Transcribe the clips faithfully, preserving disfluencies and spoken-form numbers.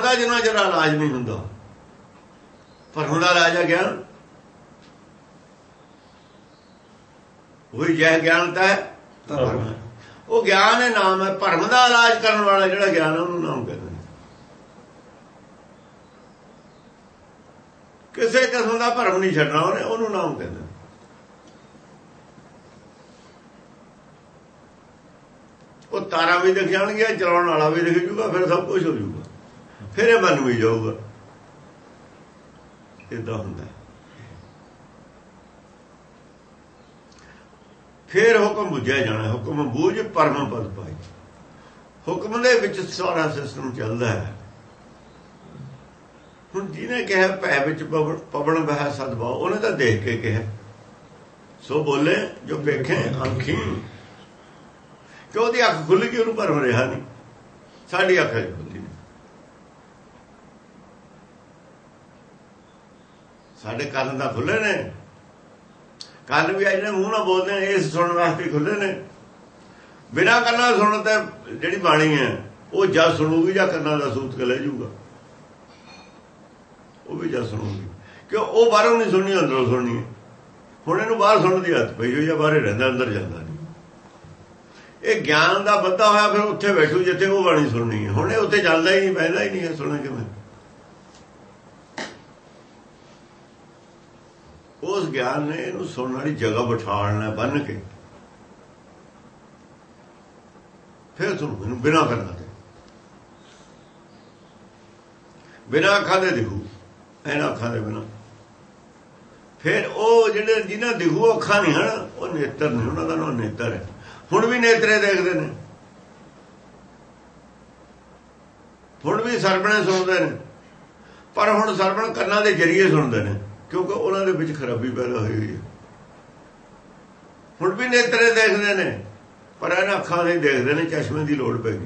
ਦਾ ਜਿੰਨਾ ਚਿਰ ਇਲਾਜ ਨਹੀਂ ਹੁੰਦਾ। ਭਰਮ ਦਾ ਇਲਾਜ ਹੈ ਗਿਆਨ। ਉਹੀ ਜੈ ਗਿਆਨਤਾ ਹੈ ਧਰਮ ਹੈ। ਉਹ ਗਿਆਨ ਹੈ, ਨਾਮ ਹੈ। ਭਰਮ ਦਾ ਇਲਾਜ ਕਰਨ ਵਾਲਾ ਜਿਹੜਾ ਗਿਆਨ ਉਹਨੂੰ ਨਾਮ ਕਹਿੰਦੇ ਨੇ। ਕਿਸੇ ਕਿਸਮ ਦਾ ਭਰਮ ਨਹੀਂ ਛੱਡਣਾ ਉਹਨੇ, ਉਹਨੂੰ ਨਾਮ ਕਹਿੰਦੇ ਨੇ। ਉਹ ਤਾਰਾ ਵੀ ਦਿਖ ਜਾਣਗੀਆਂ, ਚਲਾਉਣ ਵਾਲਾ ਵੀ ਦਿਖ ਜੂਗਾ, ਫਿਰ ਸਭ ਕੁਝ ਹੋ ਜੂਗਾ, ਫਿਰ ਇਹ ਬਣ ਵੀ ਜਾਊਗਾ। ਏਦਾਂ ਹੁੰਦਾ। ਫਿਰ ਹੁਕਮ ਬੁੱਝਿਆ ਜਾਣਾ। ਹੁਕਮ ਬੂਝ ਪਰਮ ਪਦ ਪਾਈ। ਹੁਕਮ ਦੇ ਵਿੱਚ ਸਾਰਾ ਸਿਸਟਮ ਚੱਲਦਾ ਹੈ। ਹੁਣ ਜਿਹਨੇ ਕਿਹਾ ਭੈ ਵਿੱਚ ਪਵਣ ਬਹਿ ਸਦਭਾਉ, ਉਹਨੇ ਤਾਂ ਦੇਖ ਕੇ ਕਿਹਾ, ਸੋ ਬੋਲੇ ਜੋ ਵੇਖੇ ਅੱਖੀਂ। ਕਿ ਉਹਦੀ ਅੱਖ ਖੁੱਲ ਗਈ, ਉਹਨੂੰ ਭਰਮ ਰਿਹਾ ਨਹੀਂ। ਸਾਡੀ ਅੱਖ ਖੁੱਲੀ ਨਹੀਂ। ਸਾਡੇ ਕੰਨ ਤਾਂ ਖੁੱਲੇ ਨੇ, ਕੰਨ ਵੀ ਜਿਹੜੇ ਮੂੰਹ ਨਾਲ ਬੋਲਦੇ ਨੇ ਇਸ ਸੁਣਨ ਵਾਸਤੇ ਖੁੱਲੇ ਨੇ। ਬਿਨਾਂ ਕੰਨਾਂ ਸੁਣਨ ਤੇ ਜਿਹੜੀ ਬਾਣੀ ਹੈ ਉਹ ਜਦ ਸੁਣੂਗੀ ਜਾਂ ਕੰਨਾਂ ਦਾ ਸੂਤ ਕੇ ਲੈ ਜਾਊਗਾ। ਉਹ ਵੀ ਜਦ ਸੁਣੂਗੀ, ਕਿਉਂ ਉਹ ਬਾਹਰੋਂ ਨਹੀਂ ਸੁਣਨੀ, ਅੰਦਰੋਂ ਸੁਣਨੀ ਹੈ। ਹੁਣ ਇਹਨੂੰ ਬਾਹਰ ਸੁਣਨ ਦੀ ਆਦਤ ਪਈ ਹੋਈ ਆ, ਬਾਹਰੇ ਰਹਿੰਦਾ, ਅੰਦਰ ਜਾਂਦਾ ਨਹੀਂ। ਇਹ ਗਿਆਨ ਦਾ ਬੱਧਾ ਹੋਇਆ, ਫਿਰ ਉੱਥੇ ਬੈਠੂ ਜਿੱਥੇ ਉਹ ਬਾਣੀ ਸੁਣਨੀ ਹੈ। ਹੁਣ ਇਹ ਉੱਥੇ ਚੱਲਦਾ ਹੀ ਨਹੀਂ, ਬਹਿੰਦਾ ਹੀ ਨਹੀਂ ਹੈ। ਸੁਣੇ ਕਿਵੇਂ? ਉਸ ਗਿਆਨ ਨੇ ਇਹਨੂੰ ਸੁਣਨ ਵਾਲੀ ਜਗ੍ਹਾ ਬਿਠਾਉਣਾ ਬੰਨ ਕੇ, ਫਿਰ ਸੁਣੂ ਇਹਨੂੰ ਬਿਨਾਂ ਕਰਨਾ ਤੇ। ਬਿਨਾਂ ਅੱਖਾਂ ਦੇ ਦਿਖੂ, ਇਹਨਾਂ ਅੱਖਾਂ ਦੇ ਬਿਨਾਂ। ਫਿਰ ਉਹ ਜਿਹੜੇ ਜਿਹਨਾਂ ਦਿਖੂ ਅੱਖਾਂ ਨਹੀਂ ਹਨ, ਉਹ ਨੇਤਰ ਨੇ, ਉਹਨਾਂ ਦਾ ਨਾਮ ਨੇਤਰ ਹੈ। ਹੁਣ ਵੀ ਨੇਤਰੇ ਦੇਖਦੇ ਨੇ, ਹੁਣ ਵੀ ਸਰਵਣੇ ਸੁਣਦੇ ਨੇ, ਪਰ ਹੁਣ ਸਰਵਣ ਕੰਨਾਂ ਦੇ ਜ਼ਰੀਏ ਸੁਣਦੇ ਨੇ, ਕਿਉਂਕਿ ਉਹਨਾਂ ਦੇ ਵਿੱਚ ਖਰਾਬੀ ਪੈਦਾ ਹੋਈ ਹੋਈ ਹੈ। ਹੁਣ ਵੀ ਨੇਤਰੇ ਦੇਖਦੇ ਨੇ, ਪਰ ਇਹਨਾਂ ਅੱਖਾਂ ਦੇ ਦੇਖਦੇ ਨੇ। ਚਸ਼ਮੇ ਦੀ ਲੋੜ ਪੈ ਗਈ,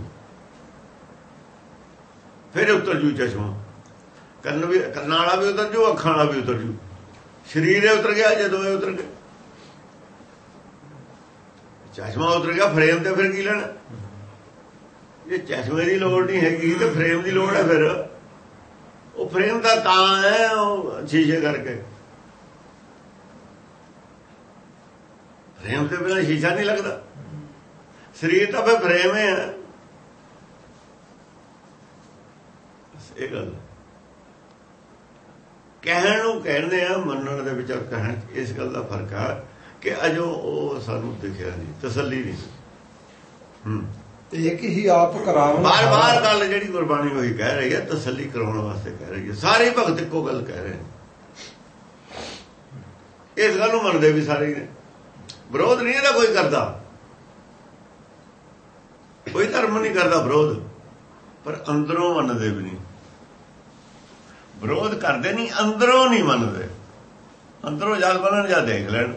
ਫਿਰ ਉਤਰ ਜੂ ਚਸ਼ਮਾ। ਕੰਨ ਵੀ, ਕੰਨਾਂ ਵਾਲਾ ਵੀ ਉਤਰ ਜੂ, ਅੱਖਾਂ ਵਾਲਾ ਵੀ ਉਤਰ ਜੂ। ਸਰੀਰ ਇਹ ਉਤਰ ਗਿਆ, ਜਦੋਂ ਇਹ ਉਤਰ ਗਿਆ। ਚਸ਼ਮਾ ਉਤਰ ਗਿਆ, ਫਰੇਮ ਤੇ ਫਿਰ ਕੀ ਲੈਣਾ? ਜੇ ਚਸ਼ਮੇ ਦੀ ਲੋੜ ਨਹੀਂ ਹੈਗੀ ਤੇ ਫਰੇਮ ਦੀ ਲੋੜ ਹੈ। ਫਿਰ ਉਹ ਫਰੇਮ ਦਾ ਤਾਂ ਹੈ, ਉਹ ਸ਼ੀਸ਼ੇ ਕਰਕੇ। ਫਰੇਮ ਤੇ ਬਿਨਾਂ ਸ਼ੀਸ਼ਾ ਨਹੀਂ ਲੱਗਦਾ। ਸਰੀਰ ਤਾਂ ਫਿਰ ਫਰੇਮ ਹੈ। ਇਹ ਗੱਲ ਕਹਿਣ ਨੂੰ ਕਹਿੰਦੇ ਆ, ਮੰਨਣ ਦੇ ਵਿੱਚ ਕਹਿਣ, ਇਸ ਗੱਲ ਦਾ ਫਰਕ ਹੈ ਕਿ ਅਜੋ ਉਹ ਸਾਨੂੰ ਦਿਖਿਆ ਨਹੀਂ, ਤਸੱਲੀ ਨਹੀਂ। ਹੂੰ ਇੱਕ ਹੀ ਆਪ ਕਰਾਉਣ। ਬਾਰ ਬਾਰ ਗੱਲ ਜਿਹੜੀ ਗੁਰਬਾਣੀ ਉਹੀ ਕਹਿ ਰਹੀ ਹੈ, ਤਸੱਲੀ ਕਰਾਉਣ ਵਾਸਤੇ ਕਹਿ ਰਹੀ ਹੈ। ਸਾਰੇ ਭਗਤ ਇੱਕੋ ਗੱਲ ਕਹਿ ਰਹੇ ਨੇ, ਇਸ ਗੱਲ ਨੂੰ ਮੰਨਦੇ ਵੀ ਸਾਰੇ ਨੇ। ਵਿਰੋਧ ਨਹੀਂ ਇਹਦਾ ਕੋਈ ਕਰਦਾ, ਕੋਈ ਧਰਮ ਨਹੀਂ ਕਰਦਾ ਵਿਰੋਧ, ਪਰ ਅੰਦਰੋਂ ਮੰਨਦੇ ਵੀ ਨਹੀਂ। ਵਿਰੋਧ ਕਰਦੇ ਨਹੀਂ, ਅੰਦਰੋਂ ਨਹੀਂ ਮੰਨਦੇ। ਅੰਦਰੋਂ ਜਦ ਮੰਨਣ ਜਾਂ ਦੇਖ ਲੈਣ।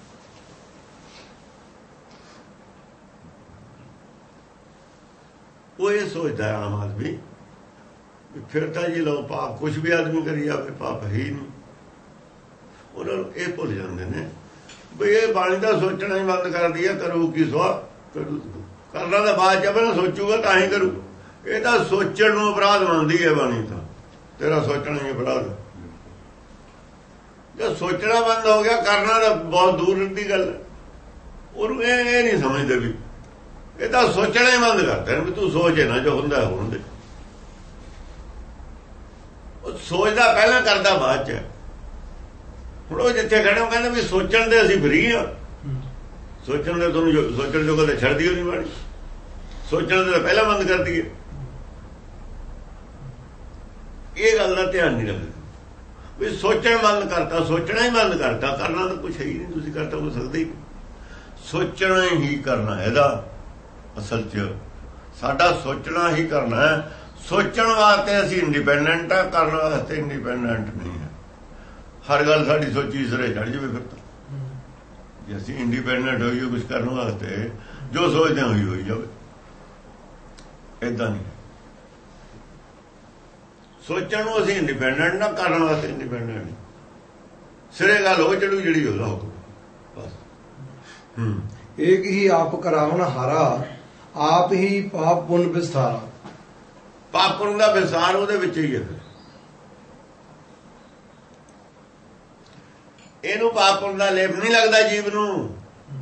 ਉਹ ਇਹ ਸੋਚਦਾ ਆਮ ਆਦਮੀ, ਫਿਰ ਤਾਂ ਜੀ ਲਓ ਪਾਪ, ਕੁਛ ਵੀ ਆਦਮੀ ਕਰੀ ਜਾਵੇ ਪਾਪ ਹੈ ਹੀ ਨਹੀਂ। ਉਹਨਾਂ ਨੂੰ ਇਹ ਭੁੱਲ ਜਾਂਦੇ ਨੇ ਵੀ ਇਹ ਬਾਣੀ ਦਾ ਸੋਚਣਾ ਹੀ ਬੰਦ ਕਰ ਦਿਆ। ਕਰੂ ਕੀ ਸੁਆ ਕਰੂ, ਕਰਨਾ ਤਾਂ ਬਾਅਦ ਚ ਪਹਿਲਾਂ ਸੋਚੂਗਾ ਤਾਂ ਹੀ ਕਰੂ। ਇਹ ਤਾਂ ਸੋਚਣ ਨੂੰ ਅਪਰਾਧ ਮੰਨਦੀ ਹੈ ਬਾਣੀ। ਤਾਂ ਤੇਰਾ ਸੋਚਣਾ ਹੀ ਅਪਰਾਧ। ਜੇ ਸੋਚਣਾ ਬੰਦ ਹੋ ਗਿਆ, ਕਰਨਾ ਤਾਂ ਬਹੁਤ ਦੂਰ ਦੀ ਗੱਲ ਹੈ। ਉਹਨੂੰ ਇਹ ਇਹ ਨਹੀਂ ਸਮਝਦੇ ਵੀ ਇਹ ਤਾਂ ਸੋਚਣਾ ਹੀ ਬੰਦ ਕਰਦੇ ਨੇ ਵੀ ਤੂੰ ਸੋਚ ਨਾ, ਜੋ ਹੁੰਦਾ ਹੋਣ ਦੇ। ਉਹ ਸੋਚਦਾ ਪਹਿਲਾਂ, ਕਰਦਾ ਬਾਅਦ ਚ। ਹੁਣ ਉਹ ਜਿੱਥੇ ਖੜੇ ਉਹ ਕਹਿੰਦੇ ਵੀ ਸੋਚਣ ਦੇ ਅਸੀਂ ਫਰੀ ਆ। ਸੋਚਣ ਦੇ ਤੁਹਾਨੂੰ ਸੋਚਣ ਜੋ ਕਦੇ ਛੱਡਦੀ ਨਹੀਂ ਬਾਣੀ। ਸੋਚਣ ਦੇ ਪਹਿਲਾਂ ਬੰਦ ਕਰ ਦਈਏ। ਇਹ ਗੱਲ ਦਾ ਧਿਆਨ ਨਹੀਂ ਰੱਖਦੇ ਵੀ ਸੋਚਣ ਬੰਦ ਕਰਤਾ, ਸੋਚਣਾ ਹੀ ਬੰਦ ਕਰਤਾ। ਕਰਨਾ ਤਾਂ ਕੁਛ ਹੈ ਹੀ ਨਹੀਂ, ਤੁਸੀਂ ਕਰ ਤਾਂ ਹੋ ਸਕਦੇ ਹੀ। ਸੋਚਣਾ ਹੀ ਕਰਨਾ ਇਹਦਾ ਅਸਲ ਚ ਸਾਡਾ ਸੋਚਣਾ ਹੀ ਕਰਨਾ ਹੈ। ਸੋਚਣ ਵਾਸਤੇ ਅਸੀਂ ਇੰਡੀਪੈਂਡੈਂਟ ਆ, ਕਰਨ ਵਾਸਤੇ ਇੰਡੀਪੈਂਡੈਂਟ ਨਹੀਂ ਹੈ। ਹਰ ਗੱਲ ਸਾਡੀ ਸੋਚੀ ਸਿਰੇ ਚੜ ਜਾਵੇ ਫਿਰ ਤਾਂ। ਜੇ ਅਸੀਂ ਇੰਡੀਪੈਂਡੈਂਟ ਹੋਈਏ ਕੁਛ ਕਰਨ ਵਾਸਤੇ, ਜੋ ਸੋਚਦੇ ਹੋਈ ਹੋਈ ਜਾਵੇ। ਏਦਾਂ ਨਹੀਂ। ਸੋਚਣ ਨੂੰ ਅਸੀਂ ਇੰਡੀਪੈਂਡੈਂਟ ਨਾ, ਕਰਨ ਵਾਸਤੇ ਇੰਡੀਪੈਂਡੈਂਟ ਨਹੀਂ। ਸਿਰੇ ਗੱਲ ਉਹ ਚੜੂ ਜਿਹੜੀ ਉਹਦਾ ਹੁਕਮ ਬਸ। ਹੂੰ ਇੱਕ ਹੀ ਆਪ ਕਰਾਉਣ ਹਾਰਾ, ਆਪ ਹੀ ਪਾਪ ਪੁੰਨ ਵਿਸਥਾਰਾ। ਪਾਪ ਪੁੰਨ ਦਾ ਵਿਸਾਰ ਉਹਦੇ ਵਿੱਚ ਹੀ ਹੈ। ਇਹਨੂੰ ਪਾਪ ਪੁੰਨ ਦਾ ਲੇਪ ਨਹੀਂ ਲੱਗਦਾ ਜੀਵ ਨੂੰ।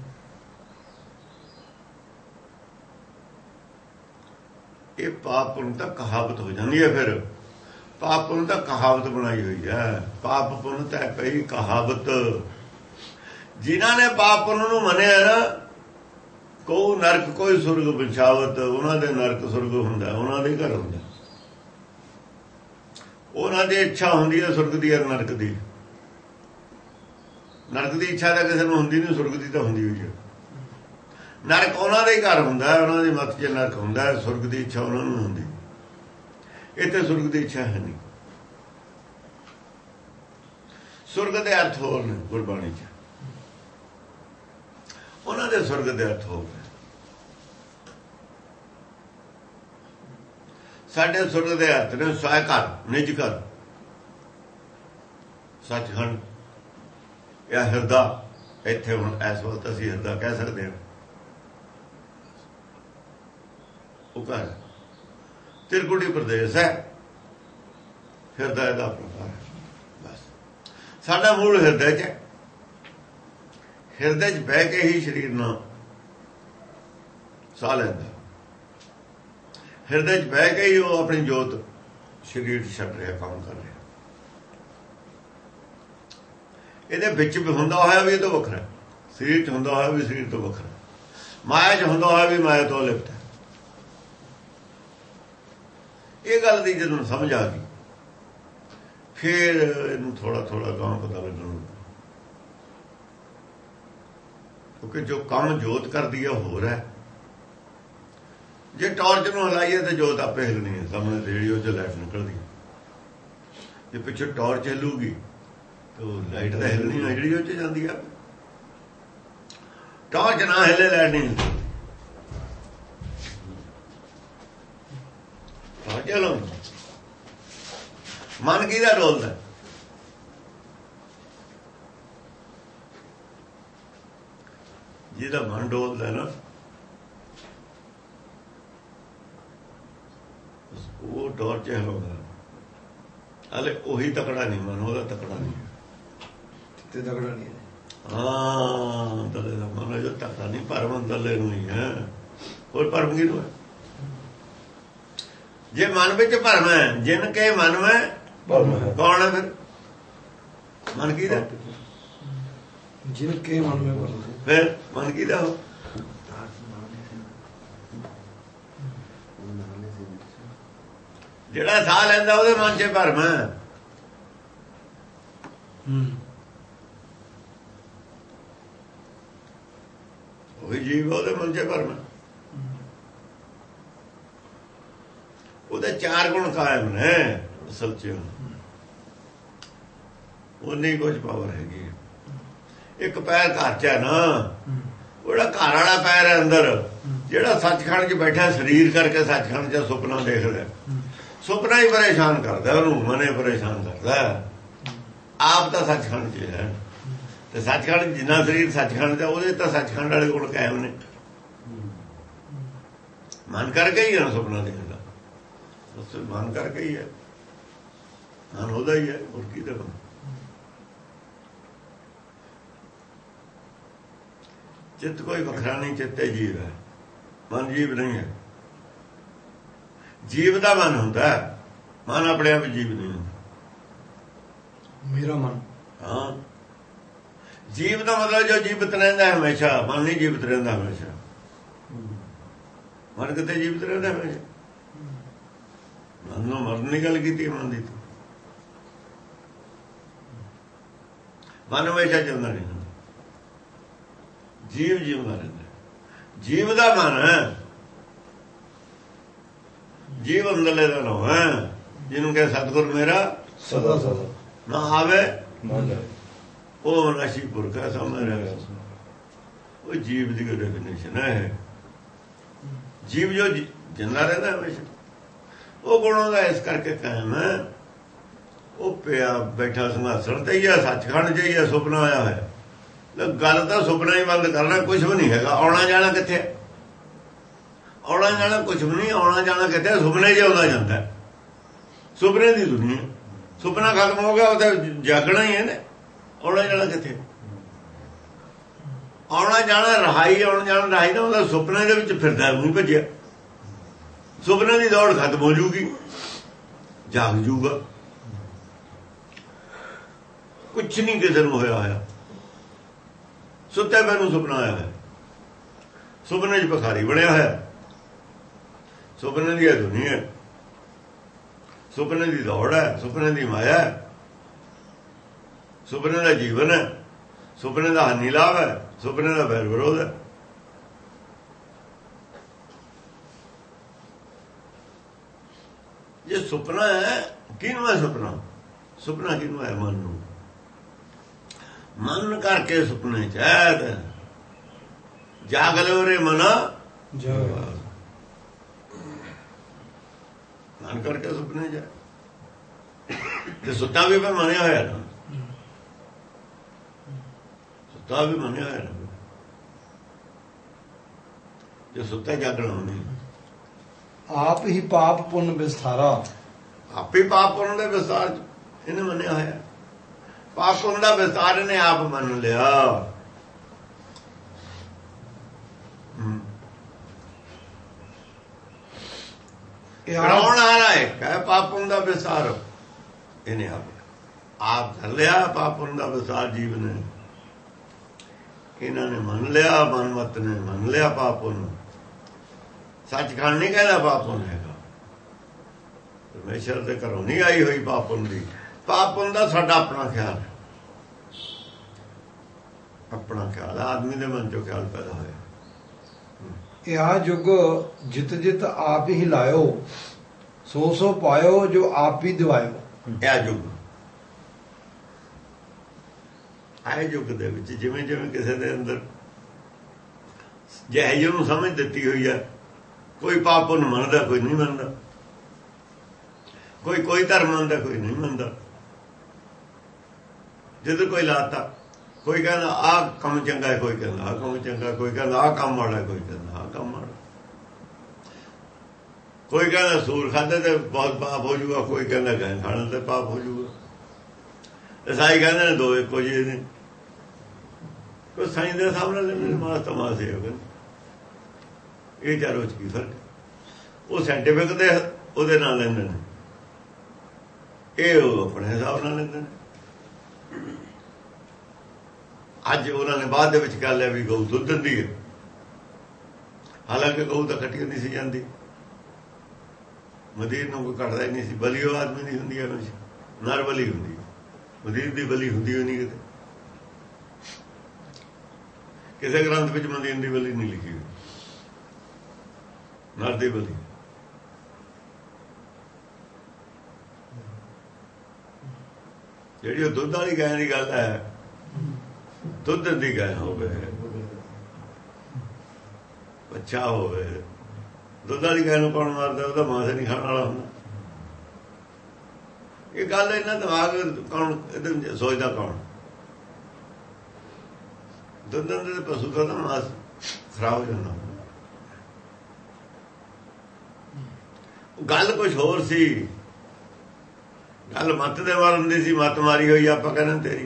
ਇਹ ਪਾਪ ਪੁੰਨ ਤਾਂ ਕਹਾਵਤ ਹੋ ਜਾਂਦੀ ਹੈ। ਫਿਰ ਪਾਪ ਪੁੰਨ ਤਾਂ ਕਹਾਵਤ ਬਣਾਈ ਹੋਈ ਹੈ। ਪਾਪ ਪੁੰਨ ਤਾਂ ਪਈ ਕਹਾਵਤ। ਜਿਨ੍ਹਾਂ ਨੇ ਪਾਪ ਪੁੰਨ ਨੂੰ ਮੰਨਿਆ ਨਾ, ਕੋਈ ਨਰਕ ਕੋਈ ਸੁਰਗ ਬਿਛਾਵਤ, ਉਹਨਾਂ ਦੇ ਨਰਕ ਸੁਰਗ ਹੁੰਦਾ, ਉਹਨਾਂ ਦੇ ਘਰ ਹੁੰਦਾ। ਉਹਨਾਂ ਦੀ ਇੱਛਾ ਹੁੰਦੀ ਹੈ ਸੁਰਗ ਦੀ ਔਰ ਨਰਕ ਦੀ। ਨਰਕ ਦੀ ਇੱਛਾ ਤਾਂ ਕਿਸੇ ਨੂੰ ਹੁੰਦੀ ਨਹੀਂ, ਸੁਰਗ ਦੀ ਤਾਂ ਹੁੰਦੀ ਹੋਈ ਹੈ। ਨਰਕ ਉਹਨਾਂ ਦਾ ਹੀ ਘਰ ਹੁੰਦਾ, ਉਹਨਾਂ ਦੀ ਮੱਤ 'ਚ ਨਰਕ ਹੁੰਦਾ। ਸੁਰਗ ਦੀ ਇੱਛਾ ਉਹਨਾਂ ਨੂੰ ਹੁੰਦੀ, ਇੱਥੇ ਸੁਰਗ ਦੀ ਇੱਛਾ ਹੈ ਨਹੀਂ। ਸੁਰਗ ਦੇ ਅਰਥ ਹੋਰ ਨੇ ਗੁਰਬਾਣੀ 'ਚ, ਉਹਨਾਂ ਦੇ ਸੁਰਗ ਦੇ ਅਰਥ ਹੋ ਗਏ। ਸਾਡੇ ਸੁਰਗ ਦੇ ਅਰਥ ਨੇ ਸਵੈ ਘਰ, ਨਿਜ ਘਰ, ਸੱਚਖੰਡ ਜਾਂ ਹਿਰਦਾ। ਇੱਥੇ ਹੁਣ ਇਸ ਵਕਤ ਅਸੀਂ ਹਿਰਦਾ ਕਹਿ ਸਕਦੇ ਹਾਂ। ਉਹ ਘਰ ਤਿਰਕੁਟੀ ਪ੍ਰਦੇਸ਼ ਹੈ, ਹਿਰਦਾ ਇਹਦਾ ਪ੍ਰਕਾਰ ਹੈ। ਬਸ ਸਾਡਾ ਮੂਲ ਹਿਰਦੇ 'ਚ ਹੈ। ਹਿਰਦੇ 'ਚ ਬਹਿ ਕੇ ਹੀ ਸਰੀਰ ਨਾਲ ਸਾਹ ਲੈਂਦਾ। ਹਿਰਦੇ 'ਚ ਬਹਿ ਕੇ ਹੀ ਉਹ ਆਪਣੀ ਜੋਤ ਸਰੀਰ ਛੱਡ ਰਿਹਾ, ਕੰਮ ਕਰ ਰਿਹਾ। ਇਹਦੇ ਵਿੱਚ ਵੀ ਹੁੰਦਾ ਹੋਇਆ ਵੀ ਇਹ ਤੋਂ ਵੱਖਰਾ, ਸਰੀਰ 'ਚ ਹੁੰਦਾ ਹੋਇਆ ਵੀ ਸਰੀਰ ਤੋਂ ਵੱਖਰਾ, ਮਾਇਆ 'ਚ ਹੁੰਦਾ ਹੋਇਆ ਵੀ ਮਾਇਆ ਤੋਂ ਲਿਪਟ ਹੈ। ਇਹ ਗੱਲ ਦੀ ਜਦੋਂ ਸਮਝ ਆ ਗਈ, ਫਿਰ ਇਹਨੂੰ ਥੋੜਾ ਥੋੜਾ ਗਾਂ ਪਤਾ ਲੱਗਣ। ਕਿਉਂਕਿ ਜੋ ਕੰਮ ਜੋਤ ਕਰਦੀ ਹੈ ਹੋਰ ਹੈ। ਜੇ ਟਾਰਚ ਨੂੰ ਹਲਾਈਏ ਤਾਂ ਜੋਤ ਆਪੇ ਹਿਲਣੀ ਹੈ। ਸਾਹਮਣੇ ਰੇਡੀਓ 'ਚ ਲਾਈਟ ਨਿਕਲਦੀ, ਜੇ ਪਿੱਛੇ ਟਾਰਚ ਹਿਲੂਗੀ ਤਾਂ ਲਾਈਟ ਤਾਂ ਹਿਲਣੀ ਹੈ, ਜਿਹੜੀ ਉਹ 'ਚ ਜਾਂਦੀ ਆ। ਟਾਰਚ ਨਾ ਹਿਲੇ ਲਾਈਟ ਨਹੀਂ ਹਿਲਦੀ। ਚਲੋ ਮਨ ਕਿਹਦਾ ਡੋਲਦਾ? ਜਿਹਦਾ ਮਨ ਡੋਲਦਾ ਨਾ, ਉਹ ਟਾਰਚ ਹਿਲਾਉਂਦਾ। ਹਾਲੇ ਉਹੀ ਤਕੜਾ ਨਹੀਂ ਮਨ, ਉਹਦਾ ਤਕੜਾ ਨਹੀਂ ਤੇ ਤਕੜਾ ਨਹੀਂ। ਹਾਂ, ਦਲੇ ਦਾ ਮਨ ਜੋ ਤਕੜਾ ਨਹੀਂ, ਭਰਮ ਦਲੇ ਨੂੰ ਹੀ ਹੈ। ਹੋਰ ਭਰਮ ਕਿਹਨੂੰ ਹੈ? ਜੇ ਮਨ ਵਿੱਚ ਭਰਮ ਹੈ, ਜਿਨ ਕੇ ਮਨ ਮੈਂ ਕੌਣ ਹੈ? ਫਿਰ ਮਨ ਕਿਹਦਾ? ਜਿਨ ਕੇ ਮਨ ਮੈਂ ਭਰਮ। ਫਿਰ ਮਨ ਕਿਹਦਾ ਹੋ? ਜਿਹੜਾ ਸਾਹ ਲੈਂਦਾ ਉਹਦੇ ਮਨ 'ਚ ਭਰਮ ਹੈ। ਉਹੀ ਜੀਵ, ਉਹਦੇ ਮਨ 'ਚ ਭਰਮ ਹੈ। ਉਹਦੇ ਚਾਰ ਗੁਣ ਕਾਇਮ ਨੇ ਅਸਲ 'ਚ। ਉਨੀ ਕੁਝ ਪਾਵਰ ਹੈਗੀ। ਇੱਕ ਪੈਰ ਘਰ 'ਚ ਹੈ ਨਾ, ਉਹਦਾ ਘਰ ਵਾਲਾ ਪੈਰ ਹੈ ਅੰਦਰ, ਜਿਹੜਾ ਸੱਚਖੰਡ 'ਚ ਬੈਠਾ ਸਰੀਰ ਕਰਕੇ ਸੱਚਖੰਡ 'ਚ ਸੁਪਨਾ ਦੇਖਦਾ। ਸੁਪਨਾ ਹੀ ਪਰੇਸ਼ਾਨ ਕਰਦਾ ਉਹਨੂੰ, ਮਨੇ ਪਰੇਸ਼ਾਨ ਕਰਦਾ। ਆਪ ਤਾਂ ਸੱਚਖੰਡ 'ਚ ਹੈ, ਤੇ ਸੱਚਖੰਡ ਜਿੰਨਾ ਸਰੀਰ ਸੱਚਖੰਡ 'ਚ, ਉਹਦੇ ਤਾਂ ਸੱਚਖੰਡ ਵਾਲੇ ਗੁਣ ਕਾਇਮ ਨੇ। ਮਨ ਕਰਕੇ ਹੀ ਹੈ ਸੁਪਨਾ ਦੇਖਦਾ, ਮਨ ਕਰਕੇ ਹੀ ਹੈ। ਮਨ ਉਹਦਾ ਹੀ ਹੈ, ਹੋਰ ਕੀ ਦਾ? ਚਿੱਤ ਕੋਈ ਵੱਖਰਾ ਨਹੀਂ, ਚਿੱਤੇ ਜੀਵ ਹੈ, ਮਨ ਜੀਵ ਨਹੀਂ ਹੈ। ਜੀਵ ਦਾ ਮਨ ਹੁੰਦਾ, ਮਨ ਆਪਣੇ ਆਪ ਜੀਵ ਨਹੀਂ ਹੁੰਦਾ। ਮੇਰਾ ਮਨ, ਹਾਂ, ਜੀਵ ਦਾ ਮਤਲਬ ਜੋ ਜੀਵਤ ਰਹਿੰਦਾ ਹਮੇਸ਼ਾ। ਮਨ ਨਹੀਂ ਜੀਵਤ ਰਹਿੰਦਾ ਹਮੇਸ਼ਾ। ਮਨ ਕਿਤੇ ਜੀਵਤ ਰਹਿੰਦਾ ਹਮੇਸ਼ਾ? ਮਨ ਨੂੰ ਮਰਨ ਦੀ ਗੱਲ ਕੀਤੀ ਮਨ ਦੀ। ਮਨ ਹਮੇਸ਼ਾ ਜਿਉਂਦਾ ਨਹੀਂ ਹੁੰਦਾ, ਜੀਵ ਜਿਉਂਦਾ ਰਹਿੰਦਾ। ਜੀਵ ਦਾ ਮਨ ਹੈ, ਜੀਵ ਅੰਦਰਲੇ ਦਾ ਨਾਮ ਹੈ, ਜਿਹਨੂੰ ਕਹੇ ਸਤਿਗੁਰ ਮੇਰਾ ਸਦਾ ਸਦਾ ਨਾ ਆਵੇ ਉਹ ਨਸ਼ੀ ਪੁਰਖ ਹੈ। ਸਾਹਮਣੇ ਰਿਹਾ ਉਹ ਜੀਵ ਦੀ ਡੈਫੀਨੇਸ਼ਨ ਹੈ। ਜੀਵ ਜੋ ਜਿੰਦਾ ਰਹਿੰਦਾ ਹਮੇਸ਼ਾ, ਉਹ ਗੁਣਾਂ ਦਾ ਇਸ ਕਰਕੇ ਕਾਇਮ ਹੈ। ਉਹ ਪਿਆ ਬੈਠਾ ਸਿੰਘਾਸਣ ਤੇ ਹੀ ਆ, ਸੱਚਖੰਡ 'ਚ ਹੀ ਆ, ਸੁਪਨਾ ਆਇਆ ਹੋਇਆ। ਗੱਲ ਤਾਂ ਸੁਪਨਾ ਹੀ ਬੰਦ ਕਰਨਾ, ਕੁਛ ਵੀ ਨਹੀਂ ਹੈਗਾ। ਆਉਣਾ ਜਾਣਾ ਕਿੱਥੇ? ਆਉਣਾ ਜਾਣਾ ਕੁਛ ਵੀ ਨਹੀਂ। ਆਉਣਾ ਜਾਣਾ ਕਿਤੇ ਸੁਪਨੇ 'ਚ ਆਉਂਦਾ ਜਾਂਦਾ, ਸੁਪਨੇ ਦੀ ਦੁਨੀਆ। ਸੁਪਨਾ ਖਤਮ ਹੋ ਗਿਆ, ਉਹ ਤਾਂ ਜਾਗਣਾ ਹੀ ਹੈ ਨਾ। ਆਉਣਾ ਜਾਣਾ ਕਿੱਥੇ? ਆਉਣਾ ਜਾਣਾ ਰਹਾਈ, ਆਉਣਾ ਜਾਣਾ ਰਹਾਈ ਨਾ ਉਹਦਾ ਸੁਪਨੇ ਦੇ ਵਿੱਚ ਫਿਰਦਾ, ਨਹੀਂ ਭੱਜਿਆ। ਸੁਪਨੇ ਦੀ ਦੌੜ ਖਤਮ ਹੋ ਜੂਗੀ, ਜਾਗ ਜੂਗਾ। ਕੁਛ ਨਹੀਂ ਕਿਸੇ ਨੂੰ ਹੋਇਆ ਹੋਇਆ, ਸੁੱਤੇ ਪਏ ਨੂੰ ਸੁਪਨਾ ਆਇਆ ਹੈ, ਸੁਪਨੇ 'ਚ ਭਿਖਾਰੀ ਬਣਿਆ ਹੋਇਆ। ਸੁਪਨੇ ਦੀ ਦੁਨੀਆ, ਸੁਪਨੇ ਦੀ ਦੌੜ ਹੈ, ਸੁਪਨੇ ਦੀ ਮਾਇਆ ਹੈ, ਸੁਪਨੇ ਦਾ ਜੀਵਨ ਹੈ, ਸੁਪਨੇ ਦਾ ਹਾਨੀ ਲਾਭ ਹੈ, ਸੁਪਨੇ ਦਾ ਵੈਰ ਵਿਰੋਧ ਹੈ। ਜੇ ਸੁਪਨਾ ਹੈ, ਕਿਹਨੂੰ ਹੈ ਸੁਪਨਾ? ਸੁਪਨਾ ਕਿਹਨੂੰ ਹੈ? ਮਨ ਨੂੰ। ਮਨ ਕਰਕੇ ਸੁਪਨੇ ਚ ਹੈ। ਜਾਗ ਲਓ ਰੇ ਮਨਾ, ਮਨ ਕਰਕੇ ਸੁਪਨੇ ਚ ਤੇ ਸੁੱਤਾ ਵੀ ਫਿਰ ਮੰਨਿਆ ਹੋਇਆ ਨਾ, ਸੁੱਤਾ ਵੀ ਮੰਨਿਆ ਹੋਇਆ ਨਾ। ਜੇ ਸੁੱਤਾ ਜਾਗਣਾ ਨਹੀਂ, ਆਪ ਹੀ ਪਾਪ ਪੁੰਨ ਵਿਸਥਾਰਾ। ਆਪੇ ਪਾਪ ਪੁੰਨ ਦੇ ਵਿਸਥਾਰ ਚ ਇਹਨੇ ਮੰਨਿਆ ਹੋਇਆ। ਪਾਪ ਪੁੰਨ ਦਾ ਵਿਸਥਾਰ ਇਹਨੇ ਆਪ ਮੰਨ ਲਿਆ। ਕਰਾਉਣ ਵਾਲਾ ਹੈ ਕਹੇ ਪਾਪ ਪੁੰਨ ਦਾ ਵਿਸਥਾਰ, ਇਹਨੇ ਆਪ ਆਪ ਕਰ ਲਿਆ। ਪਾਪ ਪੁੰਨ ਦਾ ਵਿਸਥਾਰ ਜੀਵ ਨੇ, ਇਹਨਾਂ ਨੇ ਮੰਨ ਲਿਆ, ਮਨਮਤ ਨੇ ਮੰਨ ਲਿਆ ਪਾਪ ਪੁੰਨ। ਸੱਚਖੰਡ ਨਹੀਂ ਕਹਿੰਦਾ ਪਾਪ ਪੁੰਨ ਹੈਗਾ, ਪਰਮੇਸ਼ਰ ਦੇ ਘਰੋਂ ਨਹੀਂ ਆਈ ਹੋਈ ਪਾਪ ਪੁੰਨ ਦੀ। ਪਾਪ ਪੁੰਨ ਦਾ ਸਾਡਾ ਆਪਣਾ ਖਿਆਲ ਹੈ, ਆਪਣਾ ਖਿਆਲ। ਆਦਮੀ ਦੇ ਮਨ ਚੋਂ ਖਿਆਲ ਪੈਦਾ ਹੋਇਆ। ਇਹ ਯੁੱਗ ਜਿਤ ਜਿਤ ਆਪ ਹੀ ਲਾਇਓ, ਸੋ ਸੋ ਪਾਇਓ ਜੋ ਆਪ ਹੀ ਦਿਵਾਇਓ। ਇਹ ਯੁੱਗ, ਆਏ ਯੁੱਗ ਦੇ ਵਿੱਚ ਜਿਵੇਂ ਜਿਵੇਂ ਕਿਸੇ ਦੇ ਅੰਦਰ ਜਿਹੇ ਨੂੰ ਸਮਝ ਦਿੱਤੀ ਹੋਈ ਹੈ, ਕੋਈ ਪਾਪ ਪੁੰਨ ਮੰਨਦਾ, ਕੋਈ ਨਹੀਂ ਮੰਨਦਾ, ਕੋਈ ਕੋਈ ਧਰਮ ਮੰਨਦਾ, ਕੋਈ ਨਹੀਂ ਮੰਨਦਾ। ਜਦੋਂ ਕੋਈ ਲਾਤਾ, ਕੋਈ ਕਹਿੰਦਾ ਆਹ ਕੰਮ ਚੰਗਾ ਹੈ, ਕੋਈ ਕਹਿੰਦਾ ਆਹ ਕੰਮ ਚੰਗਾ, ਕੋਈ ਕਹਿੰਦਾ ਆਹ ਕੰਮ ਮਾੜਾ, ਕੋਈ ਕਹਿੰਦਾ ਆਹ ਕੰਮ ਮਾੜਾ। ਕੋਈ ਕਹਿੰਦਾ ਸੂਰ ਖਾਧੇ ਤੇ ਬਹੁਤ ਪਾਪ ਹੋ ਜਾਊਗਾ, ਕੋਈ ਕਹਿੰਦਾ ਗਾਂ ਖਾਣ ਤੇ ਪਾਪ ਹੋ ਜਾਊਗਾ। ਈਸਾਈ ਕਹਿੰਦੇ ਨੇ ਦੋ ਇੱਕੋ ਜਿਹੇ ਨੇ। ਕੋਈ ਸਾਈਂ ਦੇ ਸਾਹਮਣੇ ਲੈਂਦੇ ਮਾਸ ਤਮਾਸੇ ਹੋ ਗਏ। ਇਹ ਚਾਰੋਂ 'ਚ ਕੀ ਫਰਕ? ਉਹ ਸਾਇੰਟੀਫਿਕ ਦੇ ਉਹਦੇ ਨਾਲ ਲੈਂਦੇ ਨੇ, ਇਹ ਉਹ ਆਪਣੇ ਹਿਸਾਬ ਨਾਲ ਲੈਂਦੇ ਨੇ। ਅੱਜ ਉਹਨਾਂ ਨੇ ਬਾਅਦ ਦੇ ਵਿੱਚ ਕਰ ਲਿਆ ਵੀ ਗਊ ਦੁੱਧ ਦਿੰਦੀ ਹੈ, ਹਾਲਾਂਕਿ ਗਊ ਤਾਂ ਕੱਟੀ ਨਹੀਂ ਸੀ ਜਾਂਦੀ। ਮਦੀਰ ਨੂੰ ਕੋਈ ਕੱਟਦਾ ਹੀ ਨਹੀਂ ਸੀ। ਬਲੀ ਉਹ ਆਦਮੀ ਦੀ ਹੁੰਦੀ ਹੈ, ਨਰ ਬਲੀ ਹੁੰਦੀ ਹੈ, ਮਦੀਰ ਦੀ ਬਲੀ ਹੁੰਦੀ ਹੋਈ ਨਹੀਂ ਕਿਤੇ। ਕਿਸੇ ਗ੍ਰੰਥ ਵਿੱਚ ਮਦੀਰ ਦੀ ਬਲੀ ਨਹੀਂ ਲਿਖੀ ਹੋਈ, ਨਰ ਦੀ ਬਲੀ। ਜਿਹੜੀ ਉਹ ਦੁੱਧ ਵਾਲੀ ਗਾਂ ਦੀ ਗੱਲ ਹੈ, ਦੁੱਧ ਦੀ ਗਾਂ ਹੋਵੇ, ਬੱਚਾ ਹੋਵੇ, ਦੁੱਧ ਵਾਲੀ ਗਾਂ ਨੂੰ ਕੌਣ ਮਾਰਦਾ? ਉਹਦਾ ਮਾਂਸ ਨਹੀਂ ਖਾਣ ਵਾਲਾ ਹੁੰਦਾ। ਇਹ ਗੱਲ ਇਹਨਾਂ ਦਿਮਾਗ ਕੌਣ ਇਹਦੇ ਸੋਚਦਾ? ਕੌਣ? ਦੁੱਧ ਦੇ ਪਸ਼ੂ ਦਾ ਤਾਂ ਮਾਂਸ ਖਰਾਬ ਹੋ ਜਾਂਦਾ। ਗੱਲ ਕੁਛ ਹੋਰ ਸੀ, ਗੱਲ ਮੱਤ ਦੇ ਵੱਲ ਹੁੰਦੀ ਸੀ। ਮੱਤ ਮਾਰੀ ਹੋਈ ਆਪਾਂ ਕਹਿੰਦੇ ਤੇਰੀ।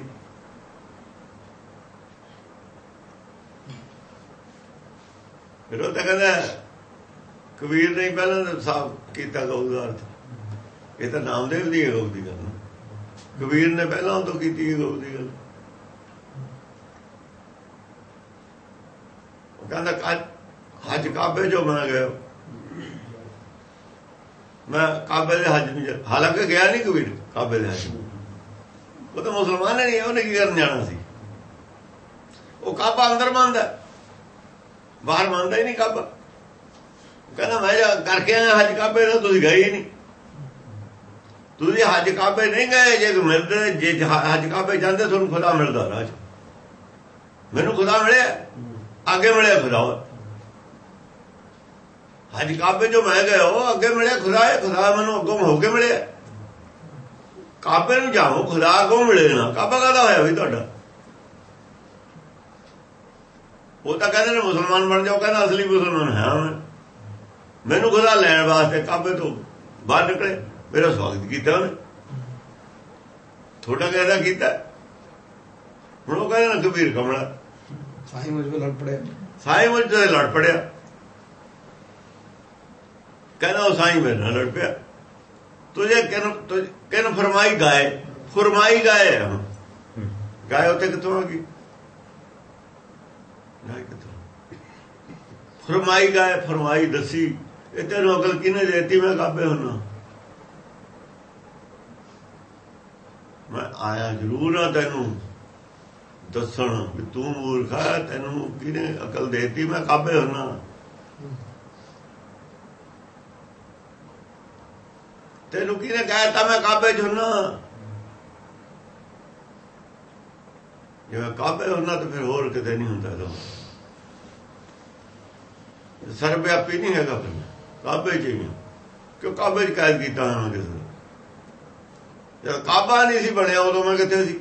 ਫਿਰ ਉਹ ਤਾਂ ਕਹਿੰਦਾ ਕਬੀਰ ਨੇ ਪਹਿਲਾਂ ਸਾਫ਼ ਕੀਤਾ ਗਊ ਦਾ ਅਰਥ। ਇਹ ਤਾਂ ਨਾਮਦੇਵ ਦੀ ਹੈ ਗਊ ਦੀ ਗੱਲ, ਕਬੀਰ ਨੇ ਪਹਿਲਾਂ ਤੋਂ ਕੀਤੀ ਹੈ ਗਊ ਦੀ ਗੱਲ। ਉਹ ਕਹਿੰਦਾ ਹੱਜ ਕਾਬੇ ਜੋ ਮੈਂ ਗਿਆ, ਮੈਂ ਕਾਬੇ ਦੇ ਹੱਜ ਨੂੰ, ਹਾਲਾਂਕਿ ਗਿਆ ਨਹੀਂ ਕਬੀਰ ਕਾਬੇ ਦੇ ਹੱਜ। ਉਹ ਤਾਂ ਮੁਸਲਮਾਨ ਨਹੀਂ, ਉਹਨੇ ਕੀ ਕਰਨ ਜਾਣਾ ਸੀ? ਉਹ ਕਾਬਾ ਅੰਦਰ ਮੰਨਦਾ, ਬਾਹਰ ਮੰਨਦਾ ਹੀ ਨਹੀਂ ਕਾਬਾ। ਕਹਿੰਦਾ ਮੈਂ ਜਾ ਕਰਕੇ ਆਇਆ ਹੱਜ ਕਾਬੇ ਦਾ, ਤੁਸੀਂ ਗਏ ਹੀ ਨਹੀਂ। ਤੁਸੀਂ ਹੱਜ ਕਾਬੇ ਨਹੀਂ ਗਏ। ਜੇ ਮਿਲਦੇ, ਜੇ ਹੱਜ ਕਾਬੇ ਜਾਂਦੇ ਤੁਹਾਨੂੰ ਖੁਦਾ ਮਿਲਦਾ ਰਾਜ। ਮੈਨੂੰ ਖੁਦਾ ਮਿਲਿਆ, ਅੱਗੇ ਮਿਲਿਆ ਖੁਦਾ। ਹੱਜ ਕਾਬੇ ਜੋ ਮੈਂ ਗਏ ਉਹ ਅੱਗੇ ਮਿਲਿਆ ਖੁਦਾ ਹੈ। ਖੁਦਾ ਮੈਨੂੰ ਅੱਗੋਂ ਹੋ ਕੇ ਮਿਲਿਆ। ਕਾਬੇ ਨੂੰ ਜਾਓ, ਖੁਦਾ ਅੱਗੋਂ ਮਿਲੇ ਨਾ। ਕਾਬਾ ਕਾਹਦਾ ਹੋਇਆ ਵੀ ਤੁਹਾਡਾ? ਉਹ ਤਾਂ ਕਹਿੰਦੇ ਨੇ ਮੁਸਲਮਾਨ ਬਣ ਜਾਓ। ਕਹਿੰਦਾ ਅਸਲੀ ਮੁਸਲਮਾਨ ਹੈ ਮੈਂ। ਮੈਨੂੰ ਖੁਦਾ ਲੈਣ ਵਾਸਤੇ ਕਾਬੇ ਤੋਂ ਬਾਹਰ ਨਿਕਲੇ, ਮੇਰਾ ਸਵਾਗਤ ਕੀਤਾ ਉਹਨੇ। ਥੋੜਾ ਕਹਿੰਦਾ ਕੀਤਾ। ਹੁਣ ਉਹ ਕਹਿੰਦਾ ਨਾ ਕਬੀਰ ਕਮਲਾ, ਸਾਈਂ ਮੁਝ ਵਿੱਚ ਲੜ ਪੜਿਆ, ਸਾਈਂ ਮੁਝ ਤੇ ਲੜ ਪੜਿਆ। ਕਹਿੰਦਾ ਉਹ ਸਾਈਂ ਮੇਰੇ ਨਾਲ ਲੜ ਪਿਆ। ਤੁਝੇ ਕਿਨ ਕਿਨ ਫਰਮਾਈ ਗਾਏ, ਫਰਮਾਈ ਗਾਏ ਗਾਏ ਉੱਥੇ ਕਿੱਥੋਂ ਆ ਗਈ? ਫਰਮਾਈ ਗਾਏ, ਫਰਮਾਈ ਦੱਸੀ। ਇਹ ਤੈਨੂੰ ਅਕਲ ਕਿਹਨੇ ਦੇਤੀ? ਮੈਂ ਕਾਬੇ ਹੁੰਨਾ। ਮੈਂ ਆਇਆ ਜ਼ਰੂਰ ਆ ਤੈਨੂੰ ਦੱਸਣ ਵੀ ਤੂੰ ਮੂਰਖ ਆ, ਤੈਨੂੰ ਕਿਹਨੇ ਅਕਲ ਦੇਤੀ? ਮੈਂ ਕਾਬੇ ਹੁੰਨਾ। ਤੈਨੂੰ ਕਿਹਨੇ ਕਹਿਤਾ ਮੈਂ ਕਾਬੇ ਚ ਹੁੰਨਾ? ਜੇ ਮੈਂ ਕਾਬੇ ਹੁੰਨਾ ਤਾਂ ਫਿਰ ਹੋਰ ਕਿਤੇ ਨਹੀਂ ਹੁੰਦਾ। ਤਾਂ ਸਰਵਿਆਪੀ ਨਹੀਂ ਹੈਗਾ, ਫਿਰ ਕਾਬੇ ਚ ਹੀ ਕਿਉਂ? ਕਾਬੇ ਚ ਕੈਦ ਕੀਤਾ ਹੋਣਾ ਕਿਸੇ ਨੇ। ਜਦ ਕਾਬਾ ਨਹੀਂ ਸੀ ਬਣਿਆ ਉਦੋਂ ਮੈਂ ਕਿੱਥੇ ਸੀ?